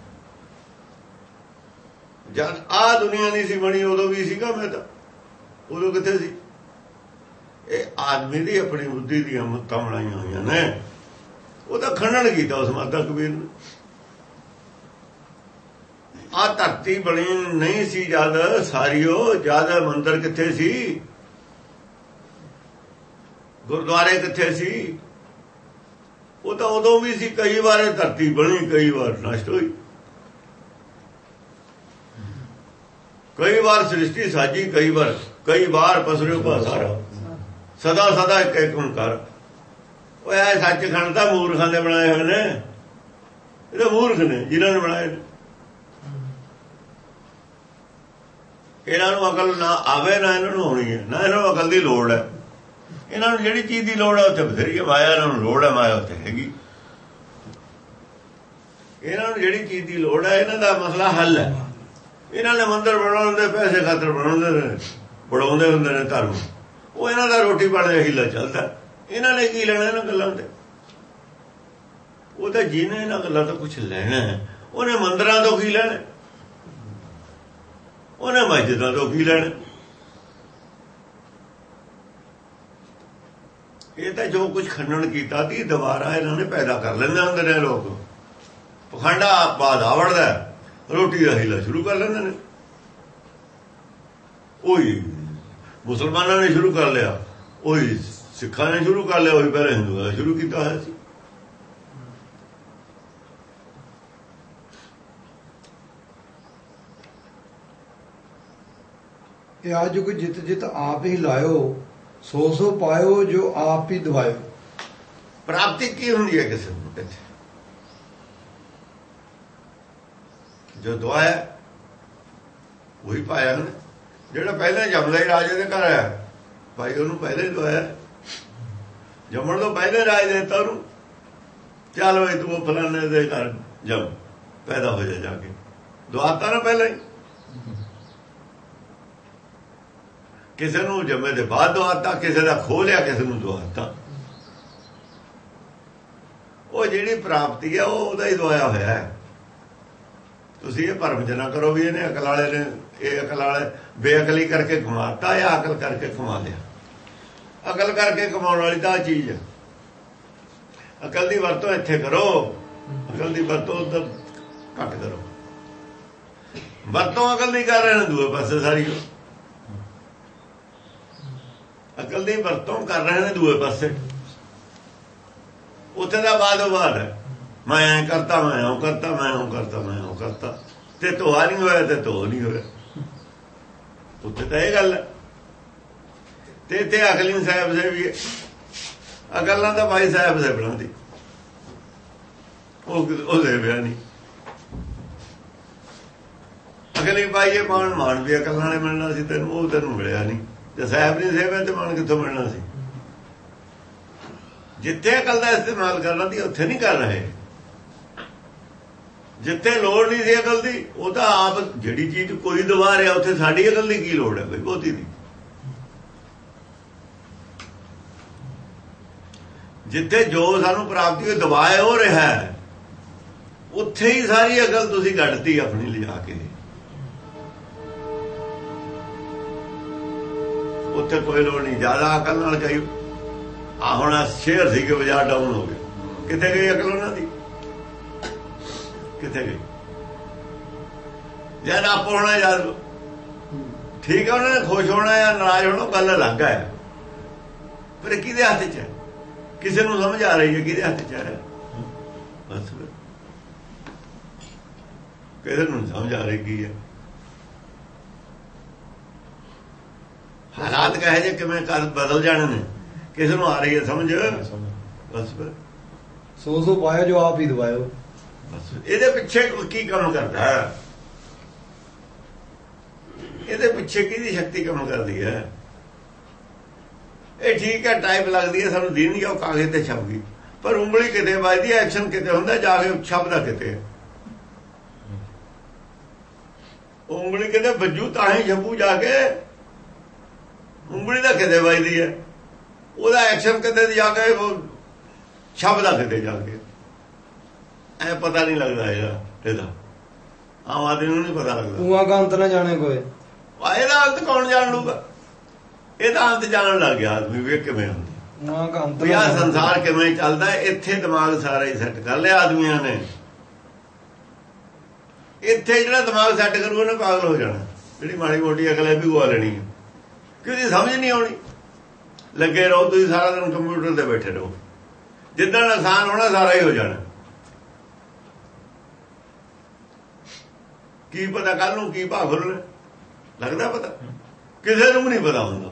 ਜਦ ਆਹ ਦੁਨੀਆ ਨਹੀਂ ਸੀ ਬਣੀ ਉਦੋਂ ਵੀ ਸੀਗਾ ਮੈਂ ਤਾਂ। ਉਦੋਂ ਕਿੱਥੇ ਸੀ? ਇਹ ਆਦਮੀ ਦੀ ਆਪਣੀ ਬੁੱਧੀ ਦੀਆਂ ਮੁੱਤਾਂ ਬਣਾਈਆਂ ਹੋਈਆਂ ਨੇ। ਉਹਦਾ ਖੰਡਨ ਕੀਤਾ ਉਸ ਮਾਤਾ ਕਬੀਰ ਨੇ। ਆਹ ਧਰਤੀ ਬਣੀ ਨਹੀਂ ਸੀ ਜਦ ਸਾਰੀਓ, ਜਦ ਮੰਦਰ ਕਿੱਥੇ ਸੀ? ਗੁਰਦੁਆਰੇ ਕਿੱਥੇ ਸੀ? ਉਹ ਤਾਂ ਉਦੋਂ ਵੀ ਸੀ। ਕਈ ਵਾਰ ਧਰਤੀ ਬਣੀ, ਕਈ ਵਾਰ ਨਸ਼ਟ ਹੋਈ, ਕਈ ਵਾਰ ਸ੍ਰਿਸ਼ਟੀ ਸਾਜੀ, ਕਈ ਵਾਰ ਕਈ ਵਾਰ ਪਸਰਿਓ ਭਾਸਾਰਾ, ਸਦਾ ਸਦਾ ਇੱਕ ਇੱਕ ਓਂਕਾਰ। ਉਹ ਇਹ ਸੱਚਖੰਡ ਤਾਂ ਮੂਰਖਾਂ ਦੇ ਬਣਾਏ ਹੋਏ ਨੇ। ਇਹ ਤਾਂ ਮੂਰਖ ਨੇ ਜਿਨ੍ਹਾਂ ਨੇ ਬਣਾਏ ਨੇ। ਇਹਨਾਂ ਨੂੰ ਅਕਲ ਨਾ ਆਵੇ, ਨਾ ਇਹਨਾਂ ਨੂੰ ਹੋਣੀ ਹੈ, ਨਾ ਇਹਨਾਂ ਨੂੰ ਅਕਲ ਦੀ ਲੋੜ ਹੈ। ਇਹਨਾਂ ਨੂੰ ਜਿਹੜੀ ਚੀਜ਼ ਦੀ ਲੋੜ ਹੈ ਉੱਥੇ ਬਥੇਰੀ ਹੈ। ਮਾਇਆ ਇਹਨਾਂ ਨੂੰ ਲੋੜ ਹੈ, ਮਾਇਆ ਉੱਥੇ ਹੈਗੀ। ਇਹਨਾਂ ਨੂੰ ਜਿਹੜੀ ਚੀਜ਼ ਦੀ ਲੋੜ ਹੈ, ਇਹਨਾਂ ਦਾ ਮਸਲਾ ਹੱਲ ਹੈ। ਇਹਨਾਂ ਨੇ ਮੰਦਰ ਬਣਾਉਂਦੇ, ਪੈਸੇ ਖਾਤਰ ਬਣਾਉਂਦੇ ਨੇ, ਬਣਾਉਂਦੇ ਹੁੰਦੇ ਨੇ ਧਰਮ। ਉਹ ਇਹਨਾਂ ਦਾ ਰੋਟੀ ਪਾਣੀ ਹੀਲਾ ਚੱਲਦਾ। ਇਹਨਾਂ ਨੇ ਕੀ ਲੈਣਾ ਇਹਨਾਂ ਗੱਲਾਂ ਤੇ? ਉਹ ਤਾਂ ਜਿਹਨੇ ਇਹਨਾਂ ਗੱਲਾਂ ਤੋਂ ਕੁਛ ਲੈਣਾ ਉਹਨੇ ਮੰਦਰਾਂ ਤੋਂ ਕੀ ਲੈਣਾ? ਉਹਨੇ ਮਸਜਿਦਾਂ ਤੋਂ ਕੀ ਲੈਣਾ? ਇਹ ਤਾਂ ਜੋ ਕੁਝ ਖੰਡਨ ਕੀਤਾ ਸੀ ਦੁਬਾਰਾ ਇਹਨਾਂ ਨੇ ਪੈਦਾ ਕਰ ਲੈਂਦੇ ਹੁੰਦੇ ਨੇ ਲੋਕ। ਪਖੰਡਾ ਬਾਦ ਆਵੜਦਾ, ਰੋਟੀ ਦਾ ਹੀਲਾ ਸ਼ੁਰੂ ਕਰ ਲੈਂਦੇ ਨੇ। ਉਹੀ ਮੁਸਲਮਾਨਾਂ ਨੇ ਸ਼ੁਰੂ ਕਰ ਲਿਆ, ਉਹੀ ਸਿੱਖਾਂ ਨੇ ਸ਼ੁਰੂ ਕਰ ਲਿਆ, ਉਹੀ ਪਹਿਲੇ ਹਿੰਦੂਆਂ ਨੇ ਸ਼ੁਰੂ ਕੀਤਾ ਹੋਇਆ ਸੀ। ਇਹ ਆ ਜੁਗ ਜਿਤ ਜਿਤ ਆਪ ਹੀ ਲਾਇਓ, ਸੋ ਸੋ ਪਾਇਓ ਜੋ ਆਪ ਹੀ ਦਵਾਇਓ। ਪ੍ਰਾਪਤੀ ਕੀ ਹੁੰਦੀ ਹੈ ਕਿਸੇ ਨੂੰ? ਇੱਥੇ ਜੋ ਦਵਾਇਆ ਉਹੀ ਪਾਇਆ ਨੇ। ਜਿਹੜਾ ਪਹਿਲਾਂ ਜਮਦਾ ਹੀ ਰਾਜੇ ਦੇ ਘਰ ਆਇਆ ਭਾਈ, ਉਹਨੂੰ ਪਹਿਲੇ ਦਵਾਇਆ। ਜੰਮਣ ਤੋਂ ਪਹਿਲੇ ਰਾਜ ਦੇ ਦਿੱਤਾ ਉਹਨੂੰ। ਚੱਲ ਬਈ ਤੂੰ ਫਲਾਣੇ ਦੇ ਘਰ ਜੰਮ, ਪੈਦਾ ਹੋ ਜਾ, ਜਾ ਕੇ ਦਵਾਤਾ ਨਾ ਪਹਿਲਾਂ ਹੀ। ਕਿਸੇ ਨੂੰ ਜੰਮੇ ਦੇ ਬਾਅਦ ਦਵਾਤਾ, ਕਿਸੇ ਦਾ ਖੋਹ ਲਿਆ, ਕਿਸੇ ਨੂੰ ਦਵਾਤਾ। ਉਹ ਜਿਹੜੀ ਪ੍ਰਾਪਤੀ ਹੈ ਉਹ ਉਹਦਾ ਹੀ ਦਵਾਇਆ ਹੋਇਆ ਹੈ। ਤੁਸੀਂ ਇਹ ਭਰਮ ਜਨਾ ਕਰੋ ਵੀ ਇਹਨੇ ਅਕਲ ਵਾਲੇ ਨੇ, ਇਹ ਅਕਲ ਵਾਲੇ ਬੇਅਕਲੀ ਕਰਕੇ ਕਮਾਤਾ ਜਾਂ ਅਕਲ ਕਰਕੇ ਕਮਾ ਲਿਆ। ਅਕਲ ਕਰਕੇ ਕਮਾਉਣ ਵਾਲੀ ਤਾਂ ਚੀਜ਼ ਹੈ। ਅਕਲ ਦੀ ਵਰਤੋਂ ਇੱਥੇ ਕਰੋ, ਅਕਲ ਦੀ ਵਰਤੋਂ ਉੱਧਰ ਘੱਟ ਕਰੋ। ਵਰਤੋਂ ਅਕਲ ਨਹੀਂ ਕਰ ਰਹੇ ਨੇ ਦੂਏ ਪਾਸੇ ਸਾਰੀ। ਅਕਲ ਦੀ ਵਰਤੋਂ ਕਰ ਰਹੇ ਨੇ ਦੂਏ ਪਾਸੇ। ਉੱਥੇ ਦਾ ਬਾਦ ਬਾਦ ਹੈ। ਮੈਂ ਐਂ ਕਰਤਾ, ਮੈਂ ਉਹ ਕਰਤਾ, ਮੈਂ ਉਹ ਕਰਤਾ, ਮੈਂ ਉਹ ਕਰਤਾ, ਤੇ ਤੋਹਾ ਨਹੀਂ ਹੋਇਆ, ਤੇ ਤੋ ਨਹੀਂ ਹੋਇਆ। ਉੱਥੇ ਤਾਂ ਇਹ ਗੱਲ ਹੈ। ਤੇ ਇੱਥੇ ਅਕਲੀਨ ਸਾਹਿਬ ਸੇ ਵੀ ਅਕਲਾਂ ਤਾਂ ਭਾਈ ਸਾਹਿਬ ਸੇ ਬਣਾਉਂਦੀ, ਉਹ ਉਹਦੇ ਵਿਆਹ ਨਹੀਂ। ਅਕਲੀ ਭਾਈ ਇਹ ਮਾਣ ਮਾਣ ਵੀ ਅਕਲ ਨਾਲੇ ਮਿਲਣਾ ਸੀ ਤੈਨੂੰ, ਉਹ ਤੈਨੂੰ ਮਿਲਿਆ ਨਹੀਂ। ਜੇ ਸਾਹਿਬ ਨਹੀਂ ਸੇਵਾ ਤੇ ਮਾਣ ਕਿੱਥੋਂ ਮਿਲਣਾ ਸੀ? ਜਿੱਥੇ ਅਕਲ ਦਾ ਇਸਤੇਮਾਲ ਕਰਨਾ ਸੀ ਉੱਥੇ ਨਹੀਂ ਕਰ ਰਹੇ। ਜਿੱਥੇ ਲੋੜ ਨਹੀਂ ਸੀ ਅਕਲ ਦੀ, ਉਹ ਤਾਂ ਆਪ ਜਿਹੜੀ ਚੀਜ਼ ਕੋਈ ਦਵਾ ਰਿਹਾ, ਉੱਥੇ ਸਾਡੀ ਅਕਲ ਦੀ ਕੀ ਲੋੜ ਹੈ ਕੋਈ ਬਹੁਤੀ ਦੀ। ਜਿੱਥੇ ਜੋ ਸਾਨੂੰ ਪ੍ਰਾਪਤੀ ਹੋਈ ਦਵਾਏ ਹੋ ਰਿਹਾ, ਉੱਥੇ ਹੀ ਸਾਰੀ ਅਕਲ ਤੁਸੀਂ ਕੱਢਤੀ ਆਪਣੀ ਲਿਜਾ ਕੇ। ਉੱਥੇ ਕੋਈ ਲੋੜ ਨਹੀਂ। ਜ਼ਿਆਦਾ ਅਕਲ ਨਾਲ ਕਈ ਆ ਹੁਣ ਸ਼ੇਅਰ ਸੀ ਕਿ ਬਾਜ਼ਾਰ ਡਾਊਨ ਹੋ ਗਿਆ, ਕਿੱਥੇ ਗਈ ਅਕਲ ਉਹਨਾਂ ਦੀ? ਕਿੱਥੇ ਗਈ? ਜਦ ਆਪ ਹੋਣਾ, ਜਦ ਠੀਕ ਹੈ ਉਹਨਾਂ ਨੇ ਖੁਸ਼ ਹੋਣਾ ਜਾਂ ਨਾਰਾਜ਼ ਹੋਣਾ ਗੱਲ ਅਲੱਗ ਹੈ, ਪਰ ਕਿਹਦੇ ਹੱਥ 'ਚ ਹੈ? ਕਿਸੇ ਨੂੰ ਸਮਝ ਆ ਰਹੀ ਹੈ ਕਿਹਦੇ ਹੱਥ 'ਚ ਹੈ? ਬਸ ਕਿਸੇ ਨੂੰ ਸਮਝ ਆ ਰਹੀ ਕੀ ਹੈ। ਹਾਲਾਤ ਕਹੇ ਜੇ ਕਿਵੇਂ ਕਰ ਬਦਲ ਜਾਣੇ ਨੇ, ਕਿਸੇ ਨੂੰ ਆ ਰਹੀ ਹੈ ਸਮਝ? ਬਸ ਸੋ ਸੋ ਪਾਇਆ ਜੋ ਆਪ ਹੀ ਦਵਾਇਓ। ਬਸ ਇਹਦੇ ਪਿੱਛੇ ਕੀ ਕੰਮ ਕਰਦਾ ਹੈ? ਇਹਦੇ ਪਿੱਛੇ ਕਿਹਦੀ ਸ਼ਕਤੀ ਕੰਮ ਕਰਦੀ ਹੈ? ਇਹ ਠੀਕ ਹੈ ਟਾਈਪ ਲੱਗਦੀ ਹੈ ਸਾਨੂੰ ਦੀਨ ਨਹੀਂ, ਉਹ ਕਾਗਜ਼ ਤੇ ਛਪ ਗਈ, ਪਰ ਉਂਗਲੀ ਕਿਤੇ ਵੱਜਦੀ ਹੈ, ਐਕਸ਼ਨ ਕਿਤੇ ਹੁੰਦਾ, ਜਾ ਕੇ ਛਪਦਾ ਕਿਤੇ। ਉਂਗਲੀ ਕਿਤੇ ਵੱਜੂ ਤਾਂ ਹੀ ਛਪੂ ਜਾ ਕੇ, ਉਂਗਲੀ ਦਾ ਕਿਤੇ ਵੱਜਦੀ ਹੈ, ਉਹਦਾ ਐਕਸ਼ਨ ਕਿਤੇ ਜਾ ਕੇ ਛਪਦਾ ਕਿਤੇ ਜਾ ਕੇ। ਐ ਪਤਾ ਨਹੀਂ ਲੱਗਦਾ ਇਹਦਾ ਇਹਦਾ ਆਮ ਆਦਮੀ ਨੂੰ ਨਹੀਂ ਪਤਾ ਲੱਗਦਾ। ਉਹਾਂ ਕਾ ਅੰਤ ਨਾ ਜਾਣੇ ਕੋਈ, ਇਹਦਾ ਅੰਤ ਕੌਣ ਜਾਣ ਲੂਗਾ? ਇਹਦਾ ਅੰਤ ਜਾਣਨ ਲੱਗ ਗਿਆ ਆਦਮੀ ਵੀ ਕਿਵੇਂ ਹੁੰਦਾ, ਉਹਾਂ ਕਾ ਅੰਤ ਵੀ ਆਹ ਸੰਸਾਰ ਕਿਵੇਂ ਚੱਲਦਾ। ਇੱਥੇ ਦਿਮਾਗ ਸਾਰਾ ਹੀ ਸੈੱਟ ਕਰ ਲਿਆ ਆਦਮੀਆਂ ਨੇ। ਇੱਥੇ ਜਿਹੜਾ ਦਿਮਾਗ ਸੈੱਟ ਕਰੂ ਉਹਨੇ ਪਾਗਲ ਹੋ ਜਾਣਾ। ਜਿਹੜੀ ਮਾੜੀ ਮੋਟੀ ਅਕਲ ਹੈ ਵੀ ਗਵਾ ਲੈਣੀ ਹੈ, ਕਿਉਂਕਿ ਸਮਝ ਨਹੀਂ ਆਉਣੀ। ਲੱਗੇ ਰਹੋ ਤੁਸੀਂ ਸਾਰਾ ਦਿਨ ਕੰਪਿਊਟਰ ਤੇ ਬੈਠੇ ਰਹੋ, ਜਿੱਦਣ ਆਸਾਨ ਹੋਣਾ ਸਾਰਾ ਹੀ ਹੋ ਜਾਣਾ। ਕੀ ਪਤਾ ਕੱਲ ਨੂੰ ਕੀ ਭਾਅ ਖੁੱਲਣਾ, ਲੱਗਦਾ ਪਤਾ? ਕਿਸੇ ਨੂੰ ਨਹੀਂ ਪਤਾ ਹੁੰਦਾ।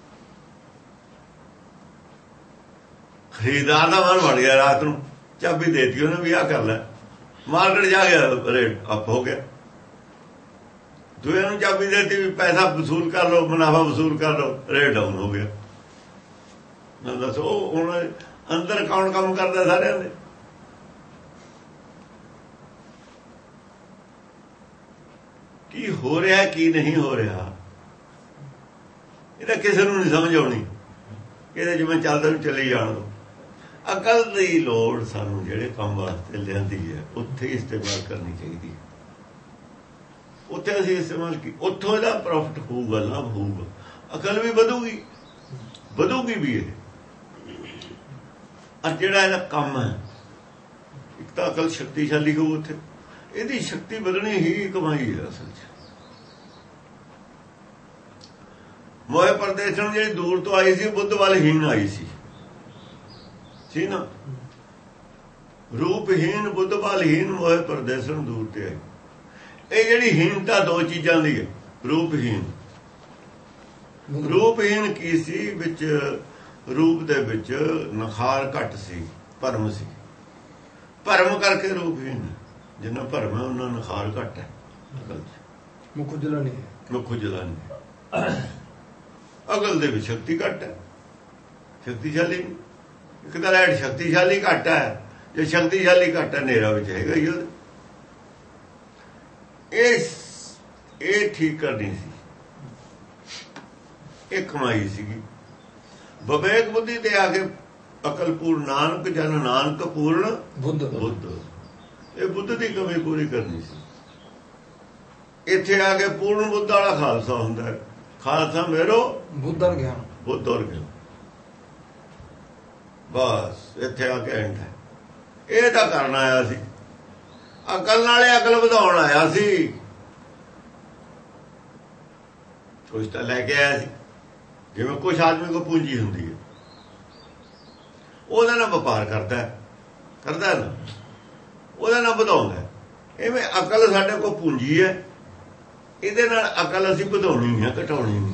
ਖਰੀਦਦਾਰ ਦਾ ਮਨ ਬਣ ਗਿਆ, ਰਾਤ ਨੂੰ ਚਾਬੀ ਦੇਤੀ ਉਹਨੇ ਵੀ ਆਹ ਕਰ ਲੈ, ਮਾਰਕੀਟ ਜਾ ਗਿਆ ਰੇਟ ਅਪ ਹੋ ਗਿਆ। ਦੂਏ ਨੂੰ ਚਾਬੀ ਦੇਤੀ ਵੀ ਪੈਸਾ ਵਸੂਲ ਕਰ ਲਓ, ਮੁਨਾਫਾ ਵਸੂਲ ਕਰ ਲਓ, ਰੇਟ ਡਾਊਨ ਹੋ ਗਿਆ। ਦੱਸੋ ਹੁਣ ਅੰਦਰ ਕੌਣ ਕੰਮ ਕਰਦਾ ਸਾਰਿਆਂ ਦੇ? ਕੀ ਹੋ ਰਿਹਾ ਕੀ ਨਹੀਂ ਹੋ ਰਿਹਾ, ਇਹਦਾ ਕਿਸੇ ਨੂੰ ਨਹੀਂ ਸਮਝ ਆਉਣੀ। ਇਹਦੇ ਜਿਵੇਂ ਚੱਲਦਾ ਨੂੰ ਚੱਲੀ ਜਾਣ ਦੋ। ਅਕਲ ਦੀ ਲੋੜ ਸਾਨੂੰ ਜਿਹੜੇ ਕੰਮ ਵਾਸਤੇ ਲਿਆਂਦੀ ਹੈ ਉੱਥੇ ਇਸਤੇਮਾਲ ਕਰਨੀ ਚਾਹੀਦੀ ਹੈ। ਉੱਥੇ ਅਸੀਂ ਇਸਤੇਮਾਲ ਕੀ, ਉੱਥੋਂ ਇਹਦਾ ਪ੍ਰੋਫਿਟ ਹੋਊਗਾ, ਲਾਭ ਹੋਊਗਾ, ਅਕਲ ਵੀ ਵਧੂਗੀ, ਵਧੂਗੀ ਵੀ ਇਹ। ਔਰ ਜਿਹੜਾ ਇਹਦਾ ਕੰਮ ਹੈ, ਇੱਕ ਤਾਂ ਅਕਲ ਸ਼ਕਤੀਸ਼ਾਲੀ ਹੋਊ, ਉੱਥੇ ਇਹਦੀ ਸ਼ਕਤੀ ਵਧਣੀ ਹੀ ਕਮਾਈ ਹੈ ਅਸਲ 'ਚ। ਮੋਏ ਪਰਦੇਸਣ ਜਿਹੜੀ ਦੂਰ ਤੋਂ ਆਈ ਸੀ, ਬੁੱਧ ਵੱਲ ਹੀਣ ਆਈ ਸੀ ਸੀ ਨਾ। ਰੂਪਹੀਨ ਬੁੱਧ ਵੱਲ ਹੀਨ, ਮੋਏ ਪਰਦੇਸਣ ਦੂਰ ਤੇ ਆਈ। ਇਹ ਜਿਹੜੀ ਹੀਨਤਾ ਦੋ ਚੀਜ਼ਾਂ ਦੀ ਹੈ। ਰੂਪਹੀਨ, ਰੂਪਹੀਨ ਕੀ ਸੀ? ਵਿੱਚ ਰੂਪ ਦੇ ਵਿੱਚ ਨਖਾਰ ਘੱਟ ਸੀ, ਭਰਮ ਸੀ। ਭਰਮ ਕਰਕੇ ਰੂਪਹੀਨ, ਜਿੰਨਾ ਭਰਮ ਹੈ ਉਹਨਾਂ ਨਖਾਰ ਘੱਟ ਹੈ। ਮੁੱਖ ਉਜਲਾ ਨਹੀਂ, ਮੁੱਖ ਉਜਲਾ ਨਹੀਂ। ਅਕਲ ਦੇ ਵਿੱਚ ਸ਼ਕਤੀ ਘੱਟ ਹੈ, ਸ਼ਕਤੀਸ਼ਾਲੀ ਨਹੀਂ। ਇੱਕ ਤਾਂ ਲਾਈਟ ਸ਼ਕਤੀਸ਼ਾਲੀ ਘੱਟ ਹੈ, ਜੇ ਸ਼ਕਤੀਸ਼ਾਲੀ ਘੱਟ ਹੈ ਹਨੇਰਾ ਵਿੱਚ ਹੈਗਾ ਹੀ ਉਹਦੇ। ਇਹ ਇਹ ਠੀਕ ਕਰਨੀ ਸੀ, ਇਹ ਕਮਾਈ ਸੀਗੀ। ਵਿਵੇਕ ਬੁੱਧੀ ਤੇ ਆ ਕੇ ਅਕਲ ਪੂਰਨ ਨਾਨਕ ਜਨ ਨਾਨਕ ਪੂਰਨ ਬੁੱਧ ਬੁੱਧ ਇਹ ਬੁੱਧ ਦੀ ਕਮੀ ਪੂਰੀ ਕਰਨੀ ਸੀ। ਇੱਥੇ ਆ ਕੇ ਪੂਰਨ ਬੁੱਧ ਵਾਲਾ ਖਾਲਸਾ ਹੁੰਦਾ ਹੈ। ਖਾਲਸਾ ਮੇਰੋ ਬੁੱਧ ਔਰ ਗਿਆਨ, ਬੁੱਧ ਔਰ ਗਿਆਨ, ਬਸ ਇੱਥੇ ਆ ਕੇ ਐਂਡ ਹੈ। ਇਹ ਤਾਂ ਕਰਨ ਆਇਆ ਸੀ, ਅਕਲ ਨਾਲੇ ਅਕਲ ਵਧਾਉਣ ਆਇਆ ਸੀ। ਕੁਛ ਤਾਂ ਲੈ ਕੇ ਆਇਆ ਸੀ, ਜਿਵੇਂ ਕੁਛ ਆਦਮੀ ਕੋ ਪੂੰਜੀ ਹੁੰਦੀ ਹੈ, ਉਹਦਾ ਨਾਲ ਵਪਾਰ ਕਰਦਾ ਕਰਦਾ ਨਾ, ਉਹਦਾ ਨਾਲ ਵਧਾਉਂਦਾ। ਇਵੇਂ ਅਕਲ ਸਾਡੇ ਕੋਲ ਪੂੰਜੀ ਹੈ, ਇਹਦੇ ਨਾਲ ਅਕਲ ਅਸੀਂ ਵਧਾਉਣੀ ਹੈ, ਘਟਾਉਣੀ ਨਹੀਂ।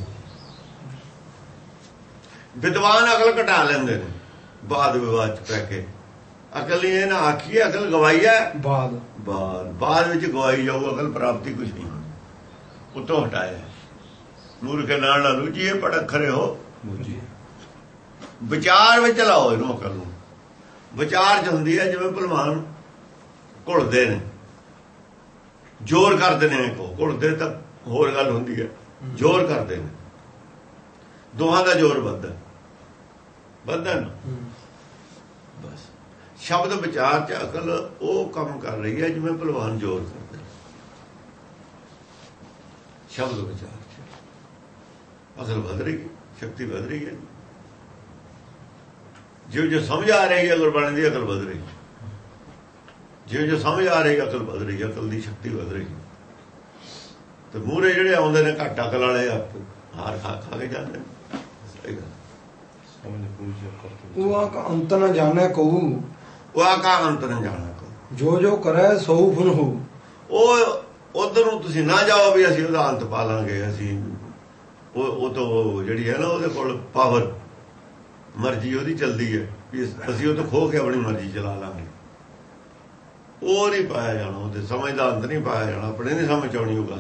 ਵਿਦਵਾਨ ਅਕਲ ਘਟਾ ਲੈਂਦੇ ਨੇ ਬਾਦ ਵਿਵਾਦ ਚ ਪੈ ਕੇ। ਅਕਲ ਨਹੀਂ ਇਹ ਨਾ ਆਖੀਏ ਅਕਲ ਗਵਾਈ ਹੈ, ਬਾਦ ਬਾਦ ਬਾਦ ਵਿੱਚ ਗਵਾਈ ਜਾਊ। ਅਕਲ ਪ੍ਰਾਪਤੀ ਕੁਛ ਨਹੀਂ, ਉਤੋਂ ਹਟਾਇਆ। ਨੂਰ ਕੇ ਨਾਲ ਨਾਲ ਰੁਝੀਏ ਪੜਕ ਖਰੇ ਹੋ, ਵਿਚਾਰ ਵਿੱਚ ਲਾਓ ਇਹਨੂੰ। ਅਕਲ ਨੂੰ ਵਿਚਾਰ ਚ ਹੁੰਦੀ ਹੈ, ਜਿਵੇਂ ਭਲਵਾਨ ਘੁਲਦੇ ਨੇ, ਜ਼ੋਰ ਕਰਦੇ ਨੇ। ਕੋ ਘੁਲਦੇ ਤਾਂ ਹੋਰ ਗੱਲ ਹੁੰਦੀ ਹੈ, ਜ਼ੋਰ ਕਰਦੇ ਨੇ, ਦੋਹਾਂ ਦਾ ਜ਼ੋਰ ਵੱਧਦਾ ਵੱਧਦਾ ਨਾ। ਬਸ ਸ਼ਬਦ ਵਿਚਾਰ ਚ ਅਕਲ ਉਹ ਕੰਮ ਕਰ ਰਹੀ ਹੈ ਜਿਵੇਂ ਭਲਵਾਨ ਜ਼ੋਰ ਕਰਦੇ। ਸ਼ਬਦ ਵਿਚਾਰ ਚ ਅਕਲ ਵੱਧ ਰਹੀ, ਸ਼ਕਤੀ ਵਧ ਰਹੀ ਹੈ। ਜਿਉਂ ਜਿਉਂ ਸਮਝ ਆ ਰਹੀ ਹੈ ਗੁਰਬਾਣੀ ਦੀ, ਅਕਲ ਵਧ ਰਹੀ, ਜਿਉਂ ਜਿਉਂ ਸਮਝ ਆ ਰਹੀ ਅਕਲ ਵਧ ਰਹੀ, ਅਕਲ ਦੀ ਸ਼ਕਤੀ ਵਧ ਰਹੀ। ਤੇ ਮੂਹਰੇ ਜਿਹੜੇ ਆਉਂਦੇ ਨੇ ਘੱਟ ਅਕਲ ਵਾਲੇ ਹਾਰ ਖਾ ਖਾ ਕੇ ਜਾਂਦੇ ਨੇ। ਸਹੀ ਗੱਲ। ਉਹ ਆਕ ਅੰਤ ਨ ਜਾਣੈ ਕਹੂ, ਉਹ ਆਕਾ ਅੰਤ ਨ ਜਾਣੈ ਕਹੂ, ਜੋ ਜੋ ਕਰੈ ਸੋ ਫੁਨ ਹੋ। ਉਹ ਉਧਰ ਨੂੰ ਤੁਸੀਂ ਨਾ ਜਾਓ ਵੀ ਅਸੀਂ ਉਹਦਾ ਅੰਤ ਪਾ ਲਾਂਗੇ। ਅਸੀਂ ਉਹ ਉਹ ਤੋਂ ਜਿਹੜੀ ਹੈ ਨਾ ਉਹਦੇ ਕੋਲ ਪਾਵਰ, ਮਰਜ਼ੀ ਉਹਦੀ ਚੱਲਦੀ ਹੈ ਵੀ ਅਸੀਂ ਉਹ ਤੋਂ ਖੋ ਕੇ ਆਪਣੀ ਮਰਜ਼ੀ ਚਲਾ ਲਾਂਗੇ। ਉਹ ਨਹੀਂ ਪਾਇਆ ਜਾਣਾ, ਉਹਦੇ ਸਮਝ ਦਾ ਅੰਤ ਨਹੀਂ ਪਾਇਆ ਜਾਣਾ। ਆਪਣੇ ਨਹੀਂ ਸਮਝ ਆਉਣੀ ਉਹ ਗੱਲ।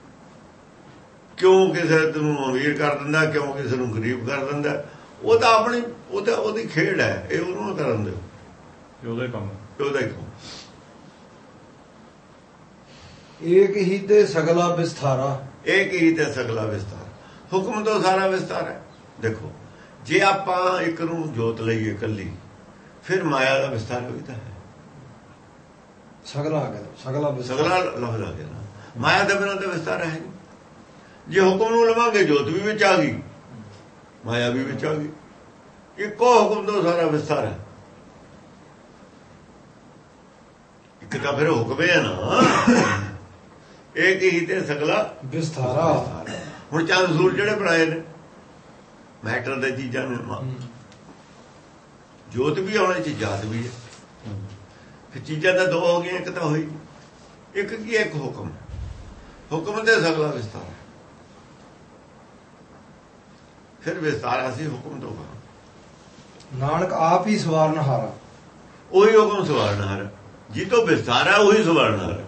ਕਿਉਂ ਕਿਸੇ ਨੂੰ ਅਮੀਰ ਕਰ ਦਿੰਦਾ, ਕਿਉਂ ਕਿਸੇ ਨੂੰ ਗਰੀਬ ਕਰ ਦਿੰਦਾ, ਉਹ ਤਾਂ ਆਪਣੀ ਉਹ ਤਾਂ ਉਹਦੀ ਖੇਡ ਹੈ। ਇਹ ਉਹਨੂੰ ਕਰਨ ਦਿਓ, ਉਹਦਾ ਹੀ ਕੰਮ, ਉਹਦਾ ਹੀ ਕੰਮ। ਏਕ ਹੀ ਤੇ ਸਗਲਾ ਵਿਸਥਾਰਾ, ਏਕ ਹੀ ਤੇ ਸਗਲਾ ਵਿਸਤਾਰ। ਹੁਕਮ ਤੋਂ ਸਾਰਾ ਵਿਸਤਾਰ ਹੈ। ਦੇਖੋ ਜੇ ਆਪਾਂ ਇੱਕ ਨੂੰ ਜੋਤ ਲਈਏ ਇਕੱਲੀ, ਫਿਰ ਮਾਇਆ ਦਾ ਵਿਸਤਾਰ ਵੀ ਤਾਂ ਹੈ। ਸਗਲਾ ਆ ਗਿਆ, ਸਗਲਾ ਸਗਲਾ ਲਫ਼ਜ਼ ਆ ਗਿਆ ਨਾ। ਮਾਇਆ ਦੇ ਬਿਨਾਂ ਤਾਂ ਵਿਸਤਾਰ ਹੈ ਨਹੀਂ। ਜੇ ਹੁਕਮ ਨੂੰ ਲਵਾਂਗੇ ਜੋਤ ਵੀ ਵਿੱਚ ਆ ਗਈ, ਮਾਇਆ ਵੀ ਵਿੱਚ ਆ ਗਈ। ਇੱਕੋ ਹੁਕਮ ਤੋਂ ਸਾਰਾ ਵਿਸਤਾਰ ਹੈ। ਇੱਕ ਤਾਂ ਫਿਰ ਹੁਕਮ ਹੈ ਨਾ, ਏਕ ਹੀ ਤੇ ਸਗਲਾ ਵਿਸਥਾਰਾ। ਹੁਣ ਚੰਦ ਸੂਰ ਜਿਹੜੇ ਬਣਾਏ ਨੇ ਮੈਟਰ ਦੇ ਚੀਜ਼ਾਂ ਨੇ, ਜੋਤ ਵੀ ਆਉਣੇ ਚ ਜਾਤ ਵੀ ਹੈ। ਫਿਰ ਚੀਜ਼ਾਂ ਤਾਂ ਦੋ ਹੋ ਗਈਆਂ, ਇੱਕ ਤਾਂ ਹੋਈ ਇੱਕ ਕੀ ਇੱਕ ਹੁਕਮ। ਹੁਕਮ ਤੇ ਸਗਲਾ ਵਿਸਤਾਰ। ਫਿਰ ਵਿਸਤਾਰ ਅਸੀਂ ਹੁਕਮ ਤੋਂ ਕਹਾਂ। ਨਾਨਕ ਆਪ ਹੀ ਸਵਾਰਨਹਾਰਾ, ਉਹੀ ਹੁਕਮ ਸਵਾਰਨਹਾਰ। ਜੀ ਤੋਂ ਵਿਸਤਾਰ ਹੈ ਉਹੀ ਸਵਾਰਨਹਾਰ।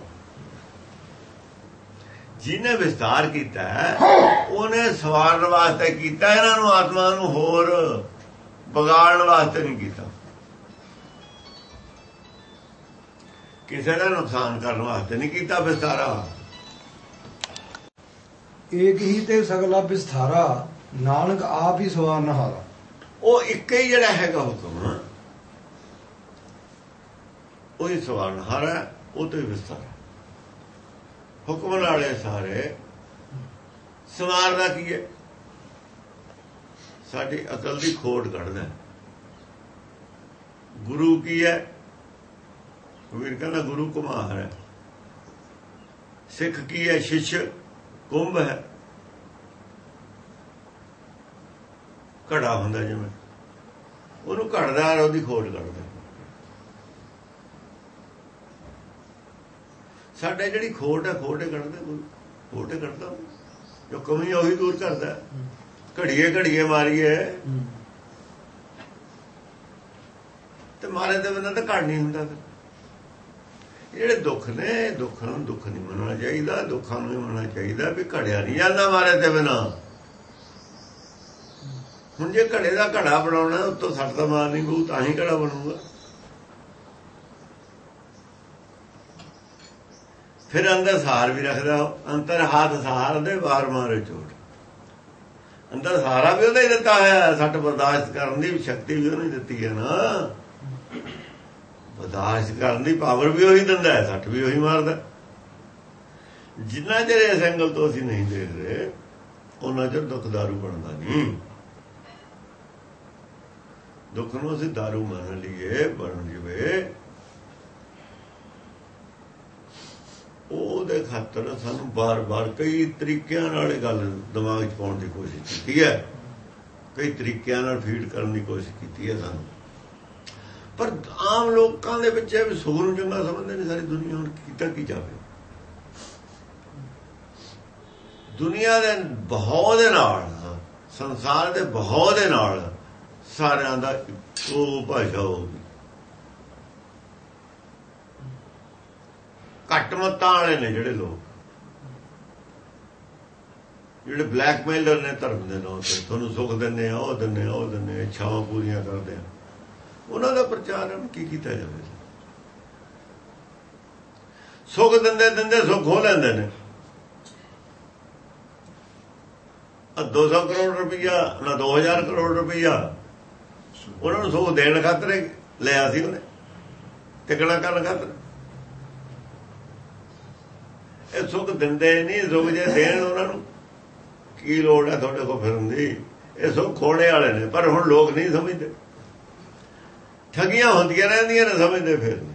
ਜਿਹਨੇ ਵਿਸਤਾਰ ਕੀਤਾ ਉਹਨੇ ਸਵਾਰਨ ਵਾਸਤੇ ਕੀਤਾ। ਇਹਨਾਂ ਨੂੰ ਆਤਮਾ ਨੂੰ ਹੋਰ ਵਿਗਾੜਨ ਵਾਸਤੇ ਨਹੀਂ ਕੀਤਾ, ਕਿਸੇ ਦਾ ਨੁਕਸਾਨ ਕਰਨ ਵਾਸਤੇ ਨਹੀਂ ਕੀਤਾ ਵਿਸਤਾਰਾ। ਏਕ ਹੀ ਤੇ ਸਗਲਾ ਵਿਸਥਾਰਾ, ਨਾਨਕ ਆਪ ਹੀ ਸਵਾਰਨਹਾਰਾ। ਉਹ ਇੱਕ ਹੀ ਜਿਹੜਾ ਹੈਗਾ ਹੁਕਮ, ਉਹੀ ਸਵਾਰਨਹਾਰ ਹੈ, ਉਹ ਤੋਂ ਹੀ ਵਿਸਤਾਰ। ਹੁਕਮ ਵਾਲੇ ਸਾਰੇ ਸਵਾਰਦਾ ਕੀ ਹੈ? ਸਾਡੀ ਅਕਲ ਦੀ ਖੋਟ ਕੱਢਦਾ। ਗੁਰੂ ਕੀ ਹੈ? ਕਬੀਰ ਕਹਿੰਦਾ ਗੁਰੂ ਕੁਮਾਰ ਹੈ। ਸਿੱਖ ਕੀ ਹੈ? ਸ਼ਿਸ਼ ਕੁੰਭ ਹੈ। ਘੜਾ ਹੁੰਦਾ ਜਿਵੇਂ, ਉਹਨੂੰ ਘੜਦਾ ਉਹਦੀ ਖੋਟ ਕੱਢਦਾ। ਸਾਡੇ ਜਿਹੜੀ ਖੋਟ ਹੈ, ਖੋਟੇ ਕੱਢਦਾ ਕੋਈ, ਖੋਟੇ ਕੱਢਦਾ। ਜੋ ਕਮੀ ਉਹੀ ਦੂਰ ਕਰਦਾ। ਘੜੀਏ ਘੜੀਏ ਮਾਰੀਏ ਤੇ ਮਾਰੇ ਦੇ ਬਿਨਾਂ ਤਾਂ ਘੜ ਨਹੀਂ ਹੁੰਦਾ। ਫਿਰ ਜਿਹੜੇ ਦੁੱਖ ਨੇ, ਦੁੱਖਾਂ ਨੂੰ ਦੁੱਖ ਨਹੀਂ ਮੰਨਣਾ ਚਾਹੀਦਾ। ਦੁੱਖਾਂ ਨੂੰ ਹੀ ਮੰਨਣਾ ਚਾਹੀਦਾ ਵੀ ਘੜਿਆ ਨਹੀਂ ਜਾਂਦਾ ਮਾਰੇ ਦੇ ਬਿਨਾਂ। ਹੁਣ ਜੇ ਘੜੇ ਦਾ ਘੜਾ ਬਣਾਉਣਾ, ਉੱਤੋਂ ਸੱਟ ਤਾਂ ਮਾਰਨੀ ਪਊ, ਤਾਂ ਹੀ ਘੜਾ ਬਣੂਗਾ। ਫਿਰ ਅੰਦਰ ਸਹਾਰ ਵੀ ਰੱਖਦਾ। ਅੰਤਰ ਹੱਥ ਸਹਾਰ ਦੇ, ਬਾਹਰ ਮਾਰੇ ਚੋਟ। ਅੰਦਰ ਸਹਾਰਾ ਵੀ ਉਹਦਾ ਹੀ ਦਿੱਤਾ ਹੋਇਆ। ਸੱਟ ਬਰਦਾਸ਼ਤ ਕਰਨ ਦੀ ਸ਼ਕਤੀ ਵੀ ਉਹਨੇ ਦਿੱਤੀ ਹੈ ਨਾ। ਬਰਦਾਸ਼ਤ ਕਰਨ ਦੀ ਪਾਵਰ ਵੀ ਉਹੀ ਦਿੰਦਾ ਹੈ, ਸੱਟ ਵੀ ਉਹੀ ਮਾਰਦਾ। ਜਿੰਨਾ ਚਿਰ ਇਸ ਐਂਗਲ ਤੋਂ ਅਸੀਂ ਨਹੀਂ ਦੇਖ ਰਹੇ, ਉਹਨਾਂ ਚਿਰ ਦੁੱਖ ਦਾਰੂ ਬਣਦਾ ਨਹੀਂ। ਦੁੱਖ ਨੂੰ ਅਸੀਂ ਦਾਰੂ ਮੰਨ ਲਈਏ, ਬਣ ਜਵੇ, ਉਹਦੇ ਖਾਤਰ ਸਾਨੂੰ ਬਾਰ-ਬਾਰ ਕਈ ਤਰੀਕਿਆਂ ਨਾਲ ਗੱਲ ਦਿਮਾਗ 'ਚ ਪਾਉਣ ਦੀ ਕੋਸ਼ਿਸ਼ ਕੀਤੀ ਹੈ। ਕਈ ਤਰੀਕਿਆਂ ਨਾਲ ਫੀਡ ਕਰਨ ਦੀ ਕੋਸ਼ਿਸ਼ ਕੀਤੀ ਹੈ ਸਾਨੂੰ। ਪਰ ਆਮ ਲੋਕਾਂ ਦੇ ਵਿੱਚ ਇਹ ਸੁਖ ਨੂੰ ਚੰਗਾ ਸਮਝਦੇ ਨੇ ਸਾਰੀ ਦੁਨੀਆ। ਹੁਣ ਕੀਤਾ ਕੀ ਜਾਵੇ? ਦੁਨੀਆ ਦੇ ਬਹੁਤ ਦੇ ਨਾਲ, ਸੰਸਾਰ ਦੇ ਬਹੁਤ ਦੇ ਨਾਲ ਸਾਰਿਆਂ ਦਾ ਇੱਕੋ ਭਾਸ਼ਾ ਹੋ ਗਈ। ਘੱਟ ਮਤਾਂ ਵਾਲੇ ਨੇ ਜਿਹੜੇ ਲੋਕ, ਜਿਹੜੇ ਬਲੈਕਮੇਲਰ ਨੇ ਧਰਮ ਦੇ ਨਾਂ ਤੇ, ਤੁਹਾਨੂੰ ਸੁੱਖ ਦਿੰਦੇ ਆ, ਉਹ ਦਿੰਦੇ ਆ, ਉਹ ਦਿੰਦੇ ਆ, ਇੱਛਾਵਾਂ ਪੂਰੀਆਂ ਕਰਦੇ ਆ। ਉਹਨਾਂ ਦਾ ਪ੍ਰਚਾਰ ਕੀ ਕੀਤਾ ਜਾਵੇ? ਸੁੱਖ ਦਿੰਦੇ ਦਿੰਦੇ ਸੁੱਖ ਹੋ ਲੈਂਦੇ ਨੇ। ਦੋ ਸੌ ਕਰੋੜ ਰੁਪਈਆ ਨਾ ਦੋ ਹਜ਼ਾਰ ਕਰੋੜ ਰੁਪਈਆ ਉਹਨਾਂ ਨੂੰ ਸੁੱਖ ਦੇਣ ਖਾਤਰ ਲਿਆ ਸੀ ਉਹਨੇ, ਟਿਕਣਾ ਕਰਨ ਖਾਤਰ। ਇਹ ਸੁੱਖ ਦਿੰਦੇ ਨਹੀਂ, ਸੁੱਖ ਜੇ ਦੇਣ ਉਹਨਾਂ ਨੂੰ ਕੀ ਲੋੜ ਹੈ ਤੁਹਾਡੇ ਕੋਲ ਫਿਰਨ ਦੀ? ਇਹ ਸਭ ਖੋਣੇ ਵਾਲੇ ਨੇ। ਪਰ ਹੁਣ ਲੋਕ ਨਹੀਂ ਸਮਝਦੇ, ਠੱਗੀਆਂ ਹੁੰਦੀਆਂ ਰਹਿੰਦੀਆਂ ਨੇ, ਸਮਝਦੇ ਫਿਰ